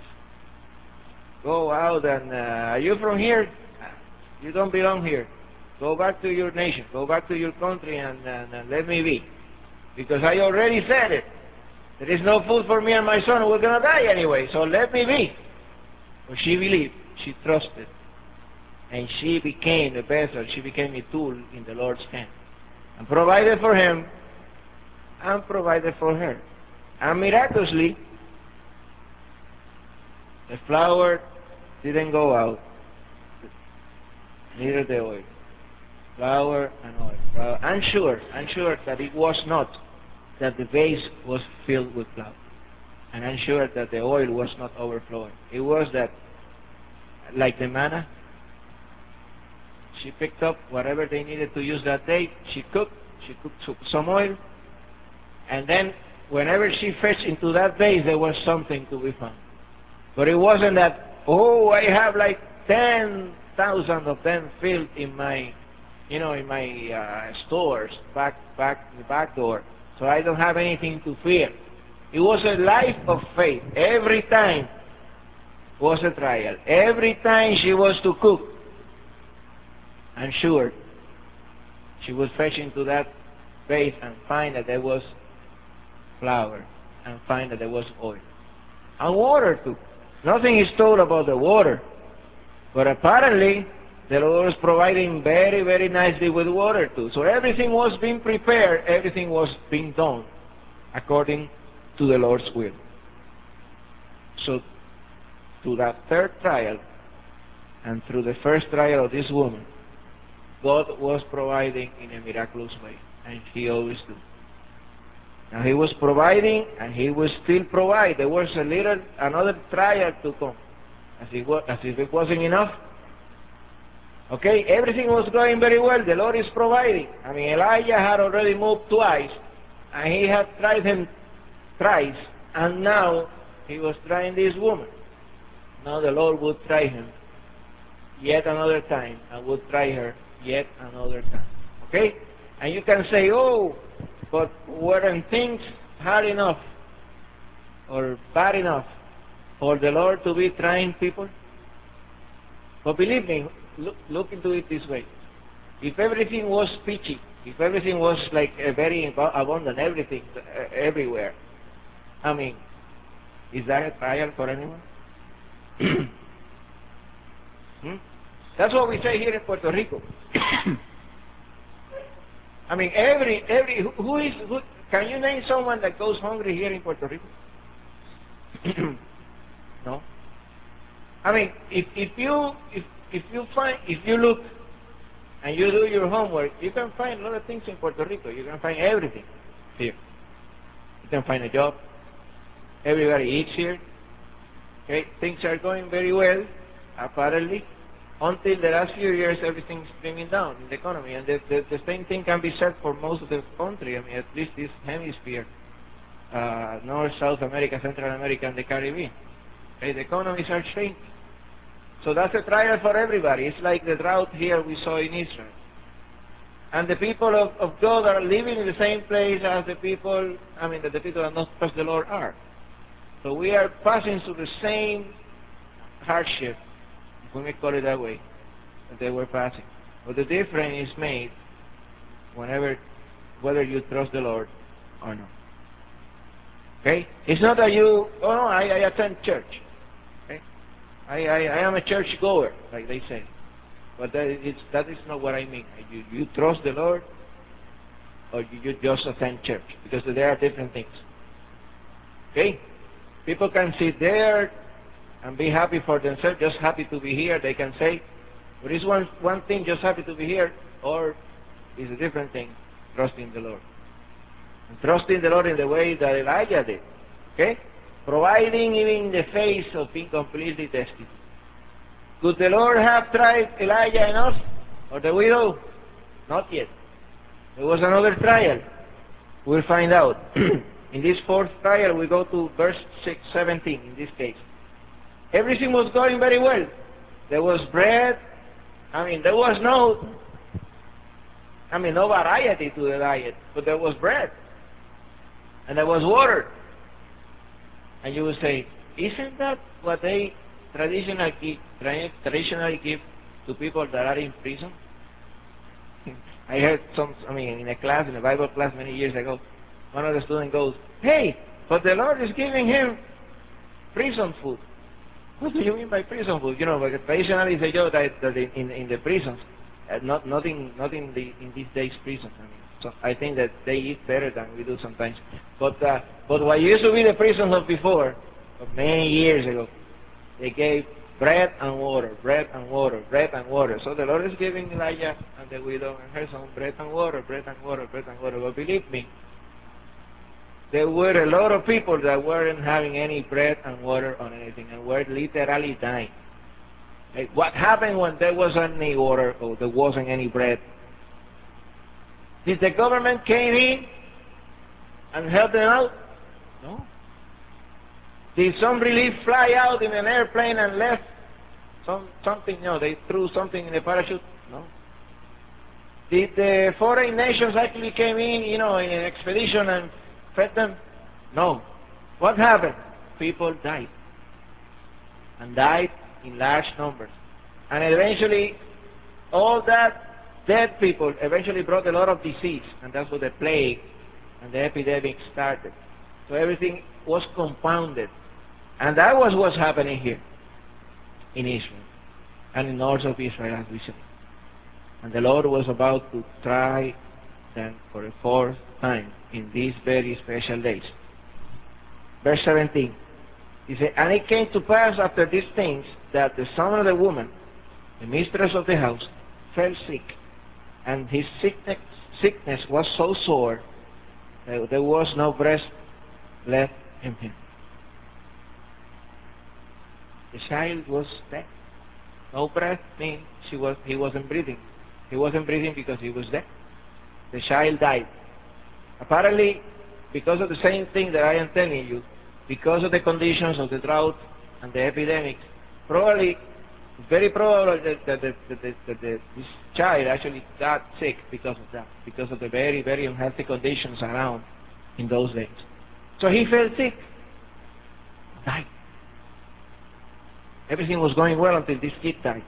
go out and, uh, are you from here? You don't belong here. Go back to your nation. Go back to your country and, and, and let me be. Because I already said it. There is no food for me and my son. We're going to die anyway, so let me be. But she believed. She trusted. And she became a vessel. She became a tool in the Lord's hand. And provided for him and provided for her. And miraculously, the flour didn't go out. Neither the oil. Flour and oil. Well, I'm sure, I'm sure that it was not that the vase was filled with flour. And I'm sure that the oil was not overflowing. It was that, like the manna, she picked up whatever they needed to use that day. She cooked, she cooked some oil, and then whenever she fetched into that vase, there was something to be found. But it wasn't that, oh, I have like ten thousand of them filled in my, you know, in my uh, stores, back, back, the back door, so I don't have anything to fear. It was a life of faith. Every time was a trial. Every time she was to cook, I'm sure she would fetch into that vase and find that there was flour and find that there was oil. And water too. Nothing is told about the water. But apparently, the Lord was providing very, very nicely with water too. So everything was being prepared, everything was being done according to the Lord's will. So, through that third trial, and through the first trial of this woman, God was providing in a miraculous way, and He always do. Now He was providing, and He will still provide. There was a little, another trial to come, as if, as if it wasn't enough. Okay, everything was going very well. The Lord is providing. I mean, Elijah had already moved twice, and he had tried him thrice, and now he was trying this woman. Now the Lord would try him yet another time, and would try her yet another time. Okay? And you can say, oh, but weren't things hard enough or bad enough for the Lord to be trying people? But believe me, look, look into it this way. If everything was peachy, if everything was like a very abundant, everything, uh, everywhere, I mean, is that a trial for anyone? hmm? That's what we say here in Puerto Rico. I mean, every, every, who, who is, who, can you name someone that goes hungry here in Puerto Rico? No? I mean, if, if you, if, if you find, if you look and you do your homework, you can find a lot of things in Puerto Rico. You can find everything here. You can find a job. Everybody eats here. Okay, things are going very well, apparently, until the last few years everything's bringing down in the economy. And the, the, the same thing can be said for most of the country. I mean, at least this hemisphere, uh, North, South America, Central America, and the Caribbean. Okay, the economies are changing. So that's a trial for everybody. It's like the drought here we saw in Israel. And the people of, of God are living in the same place as the people, I mean, that the people that not trust the Lord are. So we are passing through the same hardship, if we may call it that way, that they were passing. But the difference is made whenever, whether you trust the Lord or not. Okay? It's not that you, oh no, I, I attend church. Okay? I, I, I am a church goer, like they say. But that is, that is not what I mean. You, you trust the Lord, or you, you just attend church, because there are different things. Okay? People can sit there and be happy for themselves, just happy to be here. They can say, but it's one, one thing, just happy to be here, or it's a different thing, trusting the Lord. And trusting the Lord in the way that Elijah did. Okay? Providing even in the face of being completely destitute. Could the Lord have tried Elijah and us, or the widow? Not yet. There was another trial. We'll find out. In this fourth trial, we go to verse six, seventeen in this case. Everything was going very well. There was bread. I mean, there was no, I mean, no variety to the diet, but there was bread. And there was water. And you would say, isn't that what they traditionally give, traditionally give to people that are in prison? I heard some, I mean, in a class, in a Bible class many years ago, one of the students goes, hey, but the Lord is giving him prison food. What do you mean by prison food? You know, because traditionally they joke that, that in, in the prisons, uh, not, not, in, not in, the, in these days prisons. I mean, so I think that they eat better than we do sometimes. But, uh, but what used to be the prisons of before, of many years ago, they gave bread and water, bread and water, bread and water. So the Lord is giving Elijah and the widow and her son bread and water, bread and water, bread and water. But believe me, there were a lot of people that weren't having any bread and water or anything and were literally dying. Like, what happened when there wasn't any water or there wasn't any bread? Did the government came in and help them out? No. Did some relief fly out in an airplane and left some something? No, they threw something in the parachute? No. Did the foreign nations actually came in, you know, in an expedition and fed them? No. What happened? People died. And died in large numbers. And eventually, all that dead people eventually brought a lot of disease. And that's what the plague and the epidemic started. So everything was compounded. And that was what's happening here in Israel and in north of Israel, as we say. And the Lord was about to try them for a fourth time in these very special days. Verse seventeen. He said, and it came to pass after these things that the son of the woman, the mistress of the house, fell sick, and his sickness, sickness was so sore that there was no breath left in him. The child was dead. No breath means she was, he wasn't breathing. He wasn't breathing because he was dead. The child died. Apparently, because of the same thing that I am telling you, because of the conditions of the drought and the epidemics, probably, very probable that, that, that, that, that, that this child actually got sick because of that, because of the very, very unhealthy conditions around in those days. So he fell sick, died. Everything was going well until this kid died.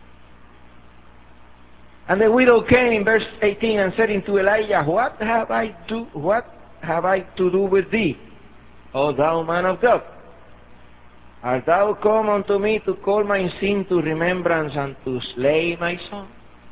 And the widow came in verse eighteen and said unto Elijah, What have I do? What have I to do with thee, O thou man of God? Art thou come unto me to call my sin to remembrance and to slay my son?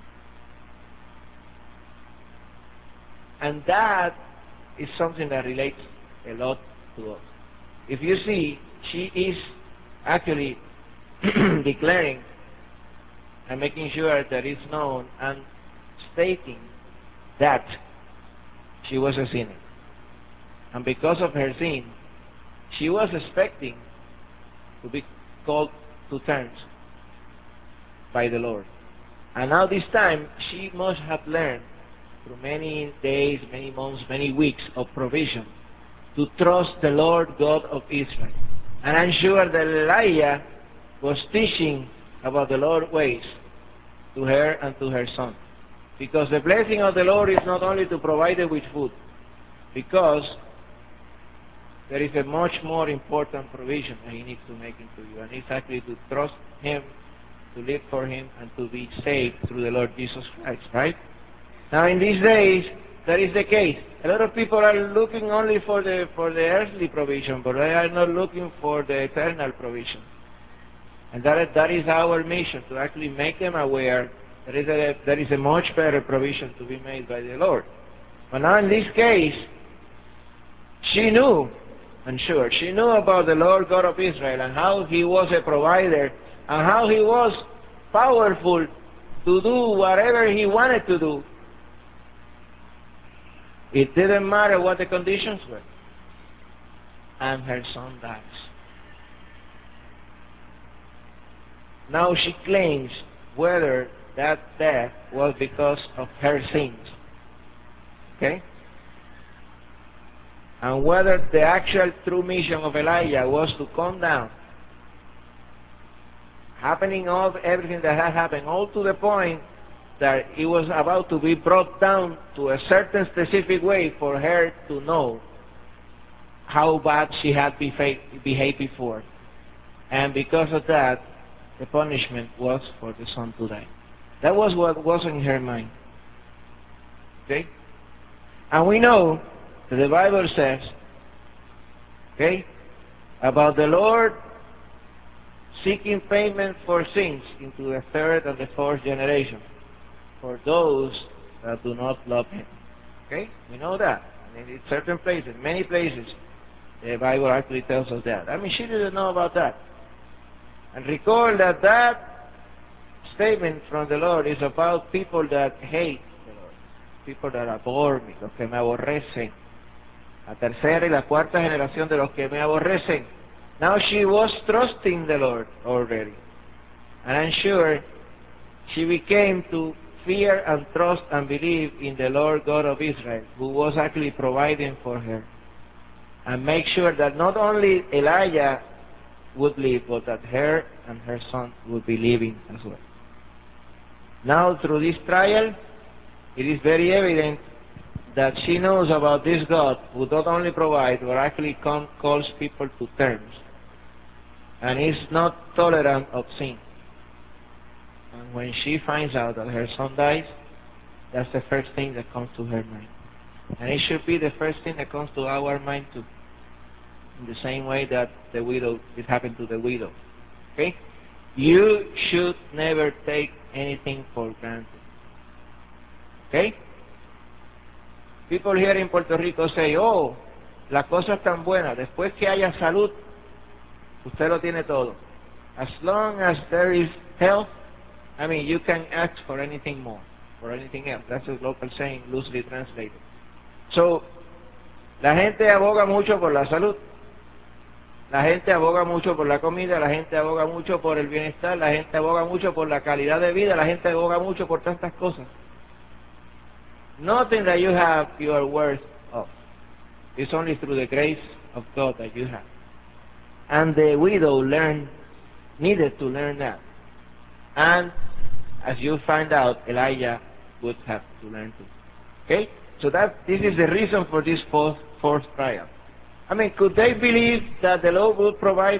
And that is something that relates a lot to us. If you see, she is actually declaring and making sure that it's known and stating that she was a sinner. And because of her sin, she was expecting to be called to terms by the Lord. And now this time, she must have learned through many days, many months, many weeks of provision to trust the Lord God of Israel. And I'm sure that Elijah was teaching about the Lord's ways to her and to her son. Because the blessing of the Lord is not only to provide her with food, because there is a much more important provision that he needs to make into you, and it's actually to trust him, to live for him, and to be saved through the Lord Jesus Christ, right? Now in these days, that is the case. A lot of people are looking only for the, for the earthly provision, but they are not looking for the eternal provision. And that is, that is our mission, to actually make them aware that there is, a, there is a much better provision to be made by the Lord. But now in this case, she knew, I'm sure, she knew about the Lord God of Israel and how He was a provider and how He was powerful to do whatever He wanted to do. It didn't matter what the conditions were. And her son dies. Now she claims whether that death was because of her sins. Okay? And whether the actual true mission of Elijah was to come down, happening of everything that had happened, all to the point that it was about to be brought down to a certain specific way for her to know how bad she had behaved before. And because of that, the punishment was for the son to die. That was what was in her mind. Okay? And we know that the Bible says, okay, about the Lord seeking payment for sins into the third and the fourth generation for those that do not love Him. Okay? We know that. I mean, in certain places, many places, the Bible actually tells us that. I mean, she didn't know about that. And recall that that statement from the Lord is about people that hate the Lord, people that abhor me, los que me aborrecen. La tercera y la cuarta generación de los que me aborrecen. Now she was trusting the Lord already. And I'm sure she became to fear and trust and believe in the Lord God of Israel, who was actually providing for her. And make sure that not only Elijah would live, but that her and her son would be living as well. Now, through this trial, it is very evident that she knows about this God who not only provides, but actually come, calls people to terms, and is not tolerant of sin. And when she finds out that her son dies, that's the first thing that comes to her mind. And it should be the first thing that comes to our mind too. In the same way that the widow, it happened to the widow. Okay? You should never take anything for granted. Okay? People here in Puerto Rico say, oh, la cosa es tan buena, después que haya salud, usted lo tiene todo. As long as there is health, I mean, you can ask for anything more, for anything else. That's a local saying, loosely translated. So, la gente aboga mucho por la salud. La gente aboga mucho por la comida, la gente aboga mucho por el bienestar, la gente aboga mucho por la calidad de vida, la gente aboga mucho por tantas cosas. Nothing that you have you are worth of. It's only through the grace of God that you have. And the widow learned, needed to learn that. And as you find out, Elijah would have to learn too. Okay? So that this is the reason for this fourth, fourth trial. I mean, could they believe that the Lord would provide?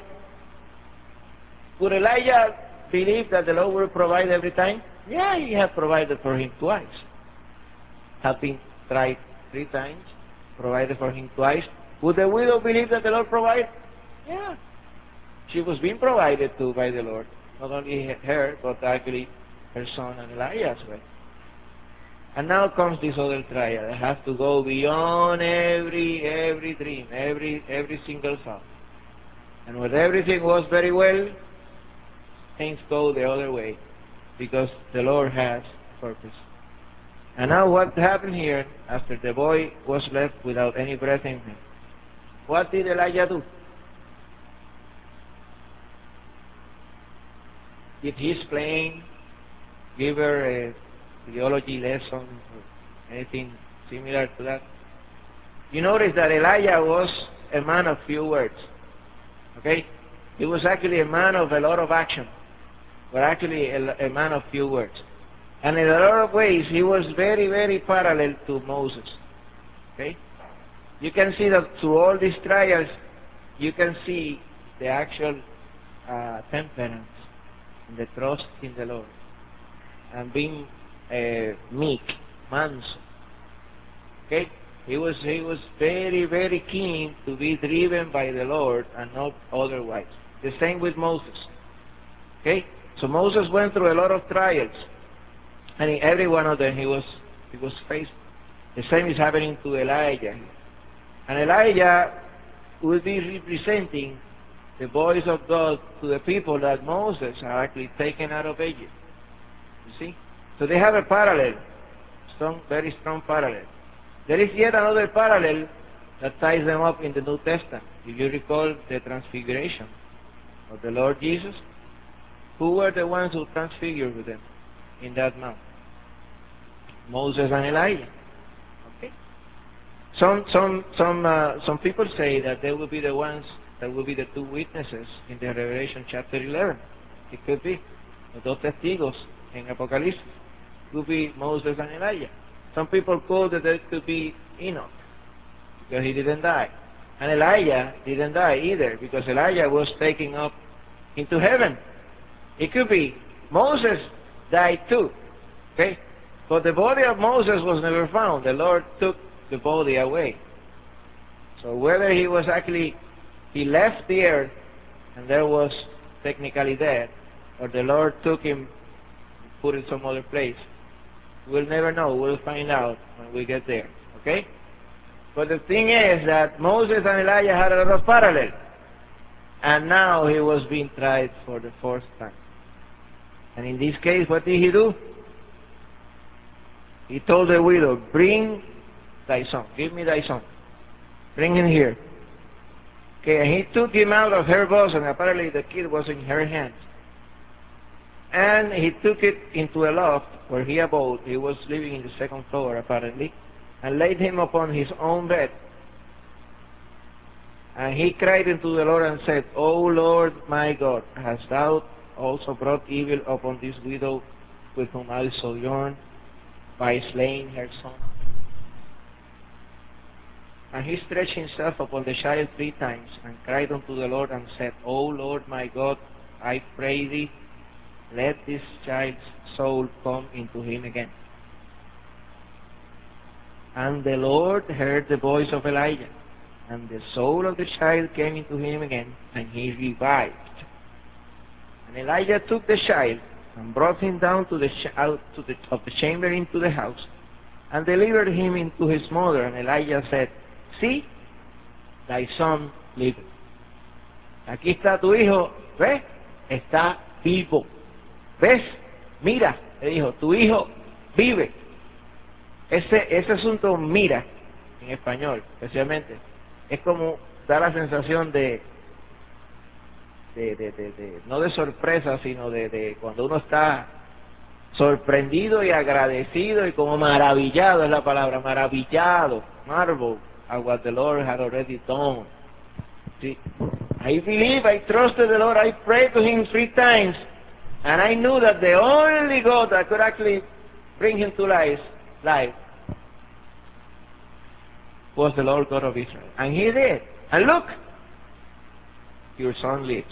Could Elijah believe that the Lord will provide every time? Yeah, He had provided for him twice. Had been tried three times, provided for him twice. Would the widow believe that the Lord provided? Yeah. She was being provided to by the Lord. Not only her, but actually her son and Elijah as well. And now comes this other trial. I have to go beyond every every dream, every every single thought. And when everything was very well, things go the other way, because the Lord has purpose. And now what happened here, after the boy was left without any breath in him, what did Elijah do? Did he explain, give her a theology lesson or anything similar to that? You notice that Elijah was a man of few words. Okay? He was actually a man of a lot of action, but actually a, a man of few words. And in a lot of ways, he was very, very parallel to Moses. Okay? You can see that through all these trials, you can see the actual uh, temperance and the trust in the Lord, and being uh, meek, manso. Okay? He was, he was very, very keen to be driven by the Lord and not otherwise. The same with Moses. Okay? So Moses went through a lot of trials, and in every one of them he was, he was faithful. The same is happening to Elijah. And Elijah will be representing the voice of God to the people that Moses had actually taken out of Egypt. You see? So they have a parallel, strong, very strong parallel. There is yet another parallel that ties them up in the New Testament. If you recall the transfiguration of the Lord Jesus, who were the ones who transfigured with them in that mount? Moses and Elijah. Okay. Some some some uh, some people say that they will be the ones that will be the two witnesses in the Revelation chapter eleven. It could be los dos testigos en Apocalipsis. Could be Moses and Elijah. Some people quote that it could be Enoch because he didn't die, and Elijah didn't die either because Elijah was taken up into heaven. It could be Moses died too. Okay. But the body of Moses was never found. The Lord took the body away. So whether he was actually, he left the earth and there was technically dead, or the Lord took him and put it some other place, we'll never know. We'll find out when we get there. Okay? But the thing is that Moses and Elijah had a lot of parallel. And now he was being tried for the fourth time. And in this case, what did he do? He told the widow, bring thy son, give me thy son, bring him here. Okay, and he took him out of her bosom, apparently the kid was in her hands. And he took it into a loft where he abode, he was living in the second floor apparently, and laid him upon his own bed. And he cried unto the Lord and said, O Lord my God, hast thou also brought evil upon this widow with whom I sojourn, by slaying her son? And he stretched himself upon the child three times, and cried unto the Lord, and said, O Lord my God, I pray thee, let this child's soul come into him again. And the Lord heard the voice of Elijah, and the soul of the child came into him again, and he revived. And Elijah took the child, and brought him down to the out to the of the chamber into the house, and delivered him into his mother. And Elijah said, See, thy son liveth. Aquí está tu hijo, ¿ves? Está vivo. ¿Ves? Mira, le dijo, tu hijo vive. Ese, ese asunto mira, en español especialmente, es como da la sensación de De, de, de, de, no de sorpresa, sino de, de cuando uno está sorprendido y agradecido y como maravillado, es la palabra, maravillado, marvel at what the Lord had already done. See, I believe, I trusted the Lord, I prayed to Him three times, and I knew that the only God that could actually bring him to life, life was the Lord God of Israel. And He did. And look, your son lives.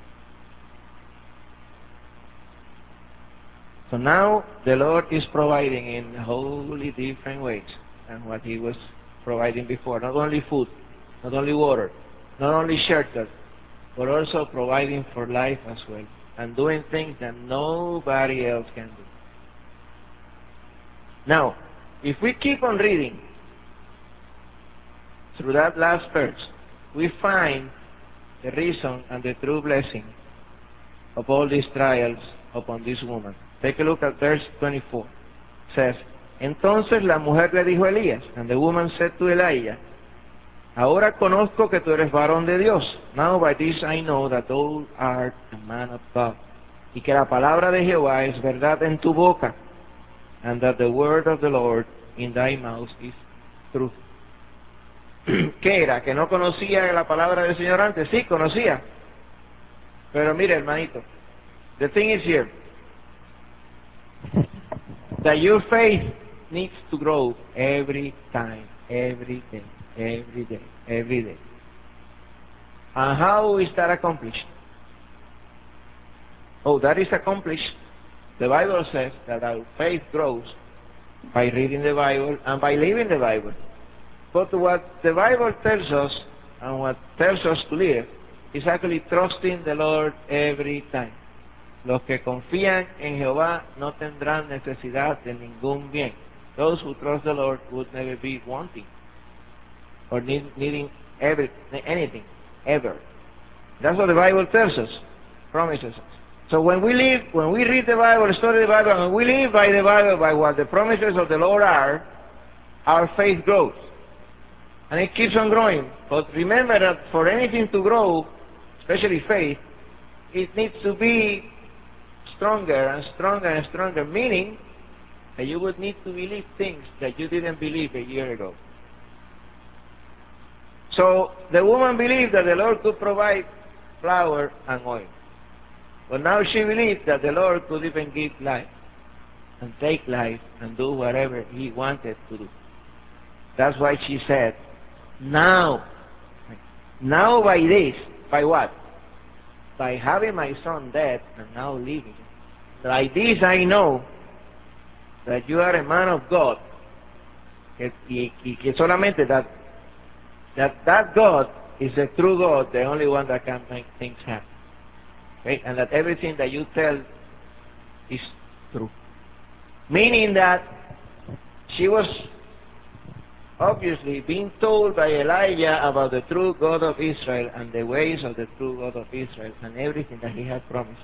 So now the Lord is providing in wholly different ways than what He was providing before. Not only food, not only water, not only shelter, but also providing for life as well, and doing things that nobody else can do. Now, if we keep on reading through that last verse, we find the reason and the true blessing of all these trials upon this woman. Take a look at verse twenty-four. It says, Entonces la mujer le dijo a Elías, and the woman said to Elijah, Ahora conozco que tú eres varón de Dios. Now by this I know that thou art a man of God. Y que la palabra de Jehová es verdad en tu boca, and that the word of the Lord in thy mouth is truth. ¿Qué era? ¿Que no conocía la palabra del Señor antes? Sí, conocía. Pero mire, hermanito, the thing is here, that your faith needs to grow every time, every day, every day, every day. And how is that accomplished? Oh, that is accomplished. The Bible says that our faith grows by reading the Bible and by living the Bible. But what the Bible tells us, and what tells us to live, is actually trusting the Lord every time. Los que confían en Jehová no tendrán necesidad de ningún bien. those who trust the Lord would never be wanting or need, needing every, anything, ever. That's what the Bible tells us, promises us. So when we live, when we read the Bible, study the Bible, and we live by the Bible, by what the promises of the Lord are, our faith grows. And it keeps on growing. But remember that for anything to grow, especially faith, it needs to be stronger and stronger and stronger, meaning that you would need to believe things that you didn't believe a year ago. So the woman believed that the Lord could provide flour and oil. But now she believes that the Lord could even give life and take life and do whatever He wanted to do. That's why she said, now, now by this, by what? By having my son dead and now living. Like this I know that you are a man of God. Y, y que solamente that, that that God is the true God, the only one that can make things happen. Okay? And that everything that you tell is true. Meaning that she was obviously being told by Elijah about the true God of Israel and the ways of the true God of Israel and everything that He had promised.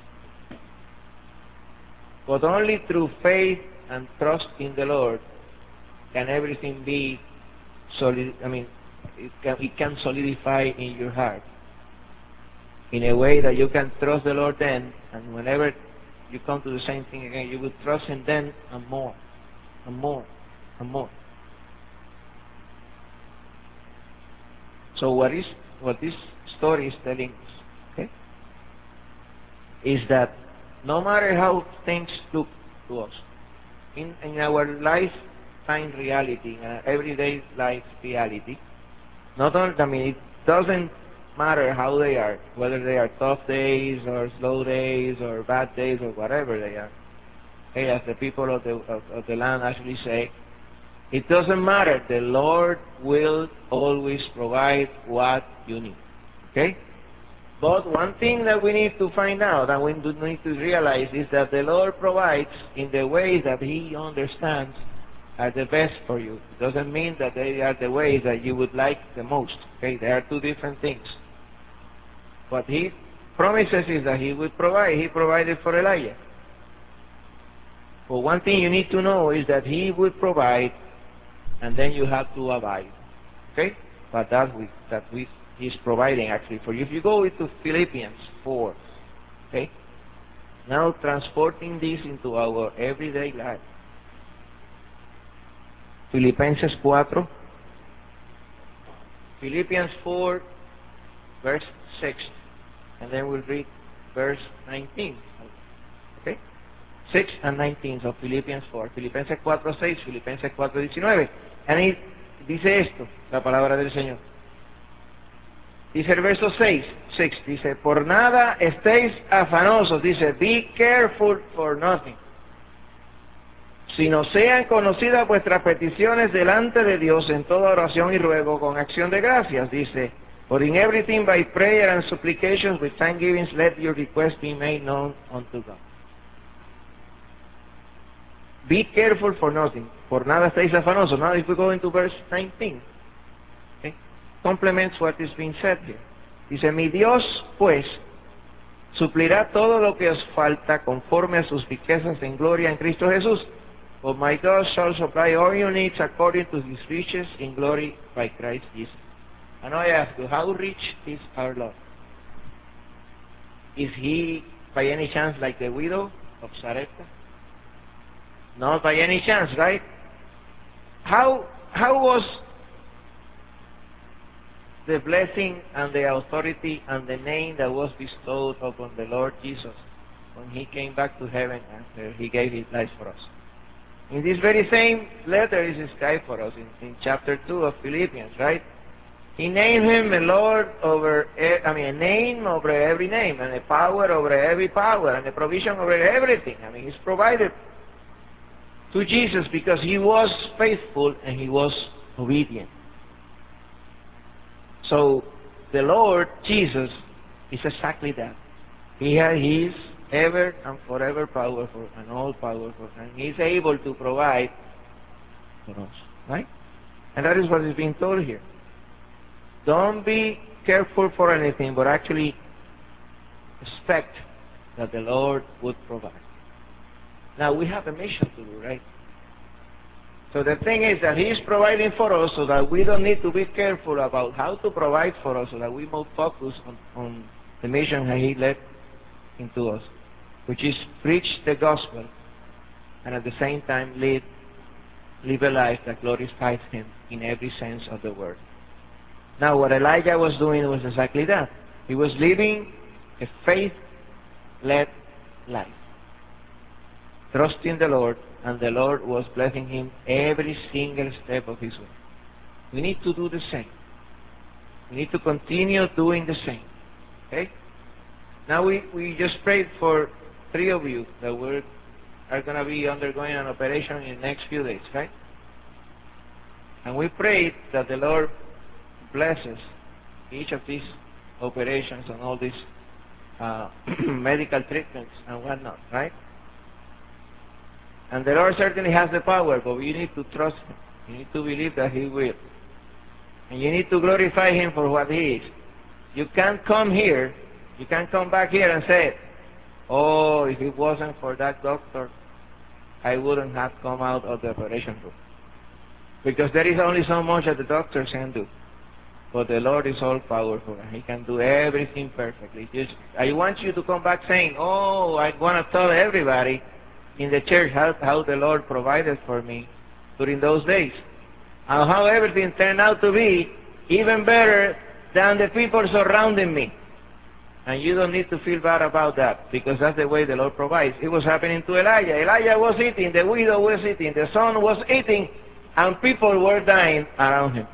But only through faith and trust in the Lord can everything be solid. I mean, it can, it can solidify in your heart in a way that you can trust the Lord then, and whenever you come to the same thing again, you will trust Him then and more and more and more. So what is what this story is telling us, okay, is that no matter how things look to us, in, in our lifetime reality, in our everyday life reality, not only, I mean, it doesn't matter how they are, whether they are tough days or slow days or bad days or whatever they are. Okay, as the people of the of, of the land actually say, it doesn't matter. The Lord will always provide what you need. Okay? But one thing that we need to find out and we need to realize is that the Lord provides in the ways that He understands are the best for you. It doesn't mean that they are the ways that you would like the most. Okay? They are two different things. What He promises is that He will provide. He provided for Elijah. But one thing you need to know is that He will provide, and then you have to abide. Okay? But that we that we He's providing actually for you. If you go into Philippians four, okay? Now transporting this into our everyday life. Filipenses four. Philippians four, verse six. And then we'll read verse nineteen. Okay? six and nineteen of Philippians four. Filipenses cuatro seis, Filipenses cuatro diecinueve. Y dice esto, la palabra del Señor. Dice el verso seis, seis, dice, por nada estéis afanosos, dice, be careful for nothing. Sino sean conocidas vuestras peticiones delante de Dios en toda oración y ruego con acción de gracias, dice, but in everything by prayer and supplications with thanksgivings let your requests be made known unto God. Be careful for nothing. Por nada estéis afanosos. Now if we go into verse nineteen, okay, complements what is being said here. Dice, mi Dios, pues, suplirá todo lo que os falta conforme a sus riquezas en gloria en Cristo Jesús. For my God shall supply all your needs according to His riches in glory by Christ Jesus. And I ask you, how rich is our Lord? Is He by any chance like the widow of Sarepta? Not by any chance, right? How how was the blessing and the authority and the name that was bestowed upon the Lord Jesus when He came back to heaven after He gave His life for us? In this very same letter is described for us in, in chapter two of Philippians, right? He named Him a Lord over, I mean, a name over every name, and a power over every power, and a provision over everything. I mean, He's provided to Jesus because He was faithful and He was obedient. So the Lord Jesus is exactly that. He, has, he is ever and forever powerful and all powerful, and He is able to provide for us, right? And that is what is being told here. Don't be careful for anything, but actually expect that the Lord would provide. Now, we have a mission to do, right? So the thing is that He is providing for us so that we don't need to be careful about how to provide for us, so that we more focus on, on the mission that He led into us, which is preach the gospel and at the same time live, live a life that glorifies Him in every sense of the word. Now, what Elijah was doing was exactly that. He was living a faith-led life, trusting the Lord, and the Lord was blessing him every single step of his way. We need to do the same. We need to continue doing the same. Okay? Now we, we just prayed for three of you that we're, are going to be undergoing an operation in the next few days, right? And we prayed that the Lord blesses each of these operations and all these uh, medical treatments and whatnot, right? And the Lord certainly has the power, but you need to trust Him. You need to believe that He will. And you need to glorify Him for what He is. You can't come here, you can't come back here and say, oh, if it wasn't for that doctor, I wouldn't have come out of the operation room. Because there is only so much that the doctors can do. But the Lord is all powerful, and He can do everything perfectly. Just, I want you to come back saying, oh, I want to tell everybody in the church how, how the Lord provided for me during those days, and how everything turned out to be even better than the people surrounding me. And you don't need to feel bad about that, because that's the way the Lord provides. It was happening to Elijah. Elijah was eating, the widow was eating, the son was eating, and people were dying around him.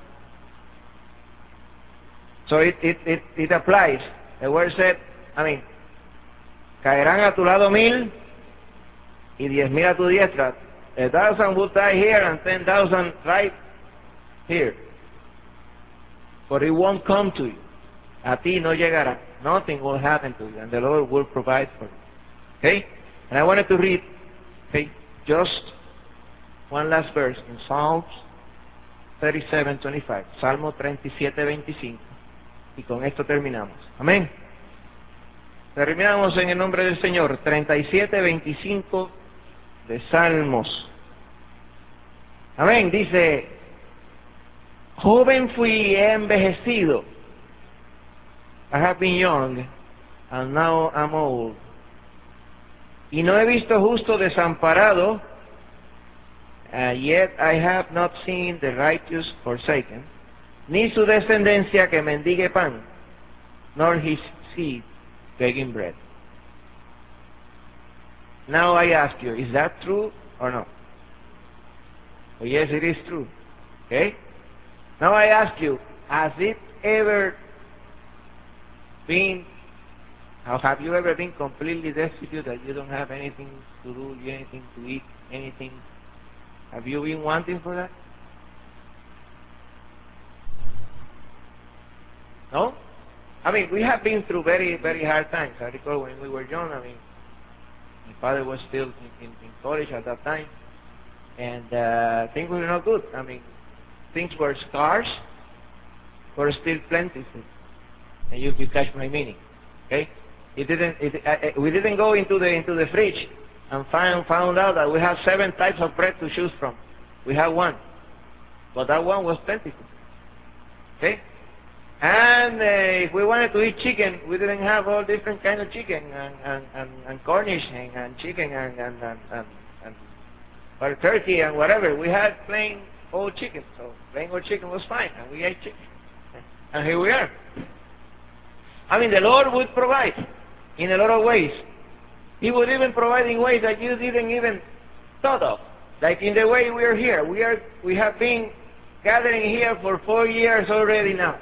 So it, it, it, it applies. The word said, I mean, caerán a tu lado mil, y diez mil a tu diestra. A thousand will die here and ten thousand right here. But it won't come to you. A ti no llegará. Nothing will happen to you, and the Lord will provide for you. Okay? And I wanted to read, okay, just one last verse in Psalms thirty-seven twenty-five. Salmo treinta y siete veinticinco. Y con esto terminamos. Amén. Terminamos en el nombre del Señor. treinta y siete veinticinco de Salmos. Amén. Dice, joven fui y he envejecido. I have been young and now I'm old. Y no he visto justo desamparado, uh, yet I have not seen the righteous forsaken, ni su descendencia que mendigue pan, nor his seed begging bread. Now I ask you, is that true or no? Oh, yes, it is true. Okay? Now I ask you, has it ever been, how have you ever been completely destitute, that you don't have anything to do, anything to eat, anything? Have you been wanting for that? No? I mean, we have been through very, very hard times. I recall when we were young, I mean, my father was still in, in, in college at that time, and uh, things were not good. I mean, things were scarce, but still plentiful. And you, you catch my meaning, okay? It didn't. It, uh, we didn't go into the into the fridge and find found out that we have seven types of bread to choose from. We have one, but that one was plentiful, okay? And uh, if we wanted to eat chicken, we didn't have all different kinds of chicken and and, and, and Cornish and, and chicken and and and, and, and or turkey and whatever. We had plain old chicken, so plain old chicken was fine, and we ate chicken, and here we are. I mean, the Lord would provide in a lot of ways. He would even provide in ways that you didn't even thought of. Like in the way we are here. We are we have been gathering here for four years already now.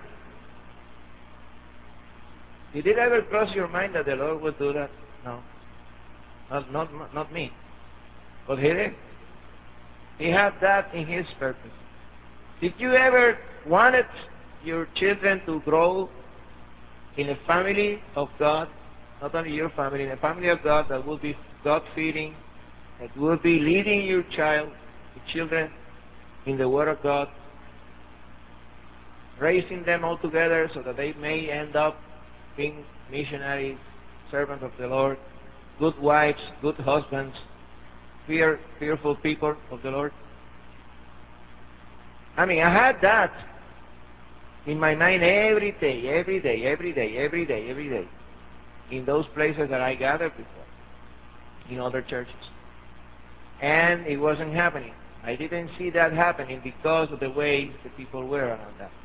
Did it ever cross your mind that the Lord would do that? No. Not not not me. But He did. He had that in His purpose. Did you ever wanted your children to grow in a family of God, not only your family, in a family of God that will be God-fearing, that will be leading your child, your children in the Word of God, raising them all together so that they may end up being missionaries, servants of the Lord, good wives, good husbands, fear, fearful people of the Lord. I mean, I had that in my mind every day, every day, every day, every day, every day, in those places that I gathered before, in other churches. And it wasn't happening. I didn't see that happening because of the way the people were around that.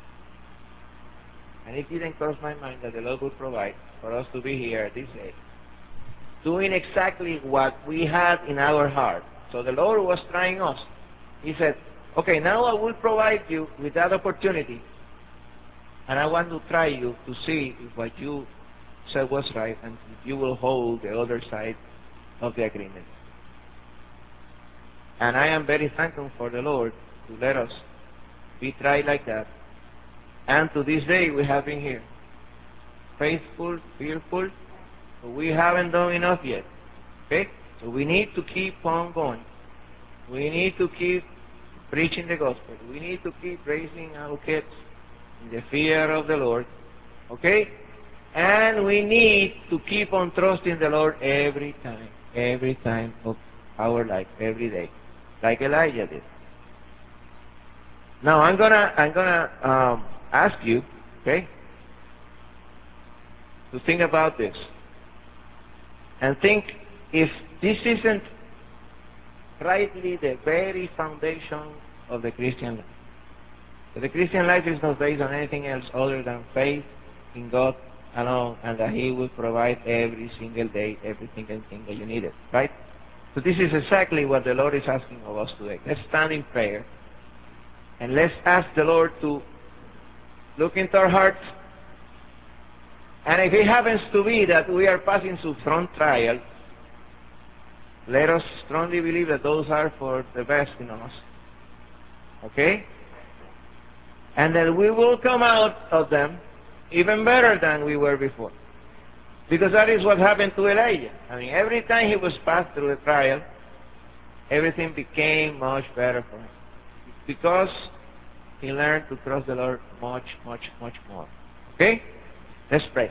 And it didn't cross my mind that the Lord would provide for us to be here this day, doing exactly what we had in our heart. So the Lord was trying us. He said, okay, now I will provide you with that opportunity, and I want to try you to see if what you said was right, and if you will hold the other side of the agreement. And I am very thankful for the Lord to let us be tried like that. And to this day we have been here, faithful, fearful, but we haven't done enough yet. Okay? So we need to keep on going. We need to keep preaching the gospel. We need to keep raising our kids in the fear of the Lord. Okay? And we need to keep on trusting the Lord every time, every time of our life, every day, like Elijah did. Now I'm gonna I'm gonna um, ask you, okay, to think about this and think if this isn't rightly the very foundation of the Christian life. So the Christian life is not based on anything else other than faith in God alone, and that He will provide every single day, every single thing that you needed, right? So this is exactly what the Lord is asking of us today. Let's stand in prayer, and let's ask the Lord to look into our hearts, and if it happens to be that we are passing through front trials, let us strongly believe that those are for the best in us, okay? And that we will come out of them even better than we were before. Because that is what happened to Elijah. I mean, every time he was passed through a trial, everything became much better for him. Because he learned to trust the Lord much, much, much more. Okay? Let's pray.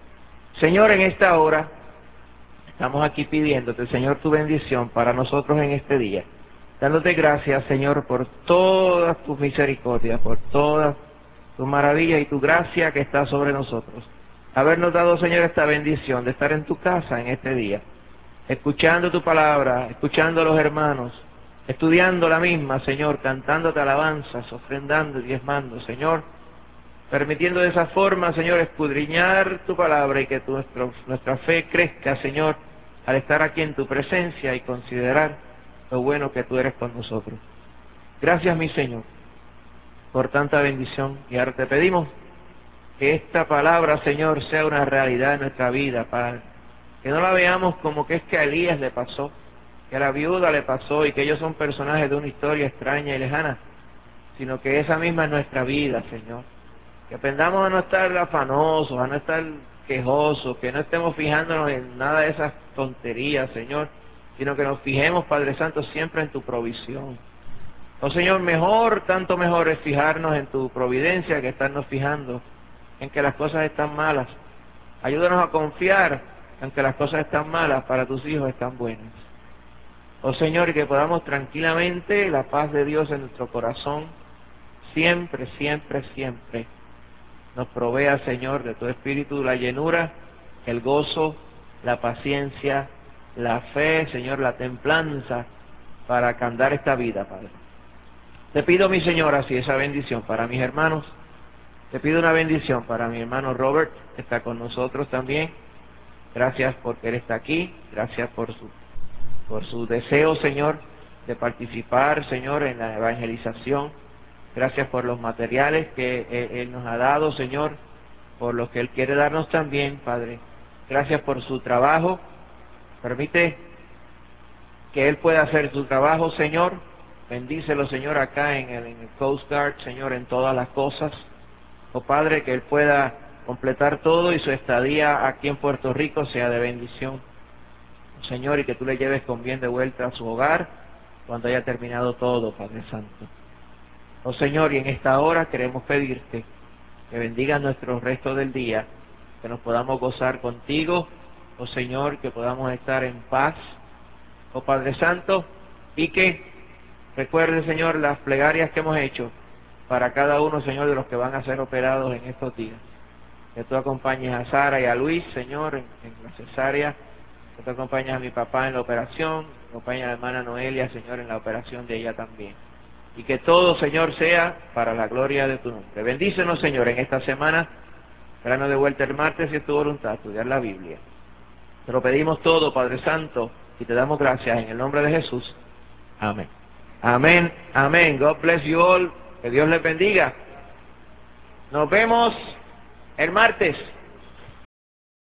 Señor, en esta hora, estamos aquí pidiéndote, Señor, tu bendición para nosotros en este día. Dándote gracias, Señor, por todas tus misericordias, por todas tu maravilla y tu gracia que está sobre nosotros. Habernos dado, Señor, esta bendición de estar en tu casa en este día, escuchando tu palabra, escuchando a los hermanos, estudiando la misma, Señor, cantándote alabanzas, ofrendando y diezmando, Señor, permitiendo de esa forma, Señor, escudriñar tu palabra y que tu, nuestro, nuestra fe crezca, Señor, al estar aquí en tu presencia y considerar lo bueno que tú eres con nosotros. Gracias, mi Señor, por tanta bendición. Y ahora te pedimos que esta palabra, Señor, sea una realidad en nuestra vida, Padre. Que no la veamos como que es que a Elías le pasó, que a la viuda le pasó y que ellos son personajes de una historia extraña y lejana, sino que esa misma es nuestra vida, Señor. Que aprendamos a no estar afanosos, a no estar quejosos, que no estemos fijándonos en nada de esas tonterías, Señor, sino que nos fijemos, Padre Santo, siempre en tu provisión. Oh, Señor, mejor, tanto mejor es fijarnos en tu providencia que estarnos fijando en que las cosas están malas. Ayúdanos a confiar en que las cosas están malas, para tus hijos están buenas. Oh, Señor, y que podamos tranquilamente, la paz de Dios en nuestro corazón, siempre, siempre, siempre, nos provea, Señor, de tu Espíritu, la llenura, el gozo, la paciencia, la fe, Señor, la templanza, para andar esta vida, Padre. Te pido, mi Señor, así esa bendición para mis hermanos. Te pido una bendición para mi hermano Robert, que está con nosotros también. Gracias porque él está aquí. Gracias por su, por su deseo, Señor, de participar, Señor, en la evangelización. Gracias por los materiales que él, él nos ha dado, Señor, por los que Él quiere darnos también, Padre. Gracias por su trabajo. Permite que Él pueda hacer su trabajo, Señor. Bendícelo, Señor, acá en el, en el Coast Guard, Señor, en todas las cosas. Oh, Padre, que Él pueda completar todo y su estadía aquí en Puerto Rico sea de bendición, Señor, y que tú le lleves con bien de vuelta a su hogar cuando haya terminado todo, Padre Santo. Oh Señor, y en esta hora queremos pedirte que bendiga nuestro resto del día, que nos podamos gozar contigo, oh Señor, que podamos estar en paz, oh Padre Santo, y que recuerde, Señor, las plegarias que hemos hecho para cada uno, Señor, de los que van a ser operados en estos días. Que tú acompañes a Sara y a Luis, Señor, en, en la cesárea. Que tú acompañes a mi papá en la operación. Que acompañes a la hermana Noelia, Señor, en la operación de ella también. Y que todo, Señor, sea para la gloria de tu nombre. Bendícenos, Señor, en esta semana. Tráenos de vuelta el martes, si es tu voluntad, estudiar la Biblia. Te lo pedimos todo, Padre Santo, y te damos gracias en el nombre de Jesús. Amén. Amén, amén. God bless you all. Que Dios les bendiga. Nos vemos el martes.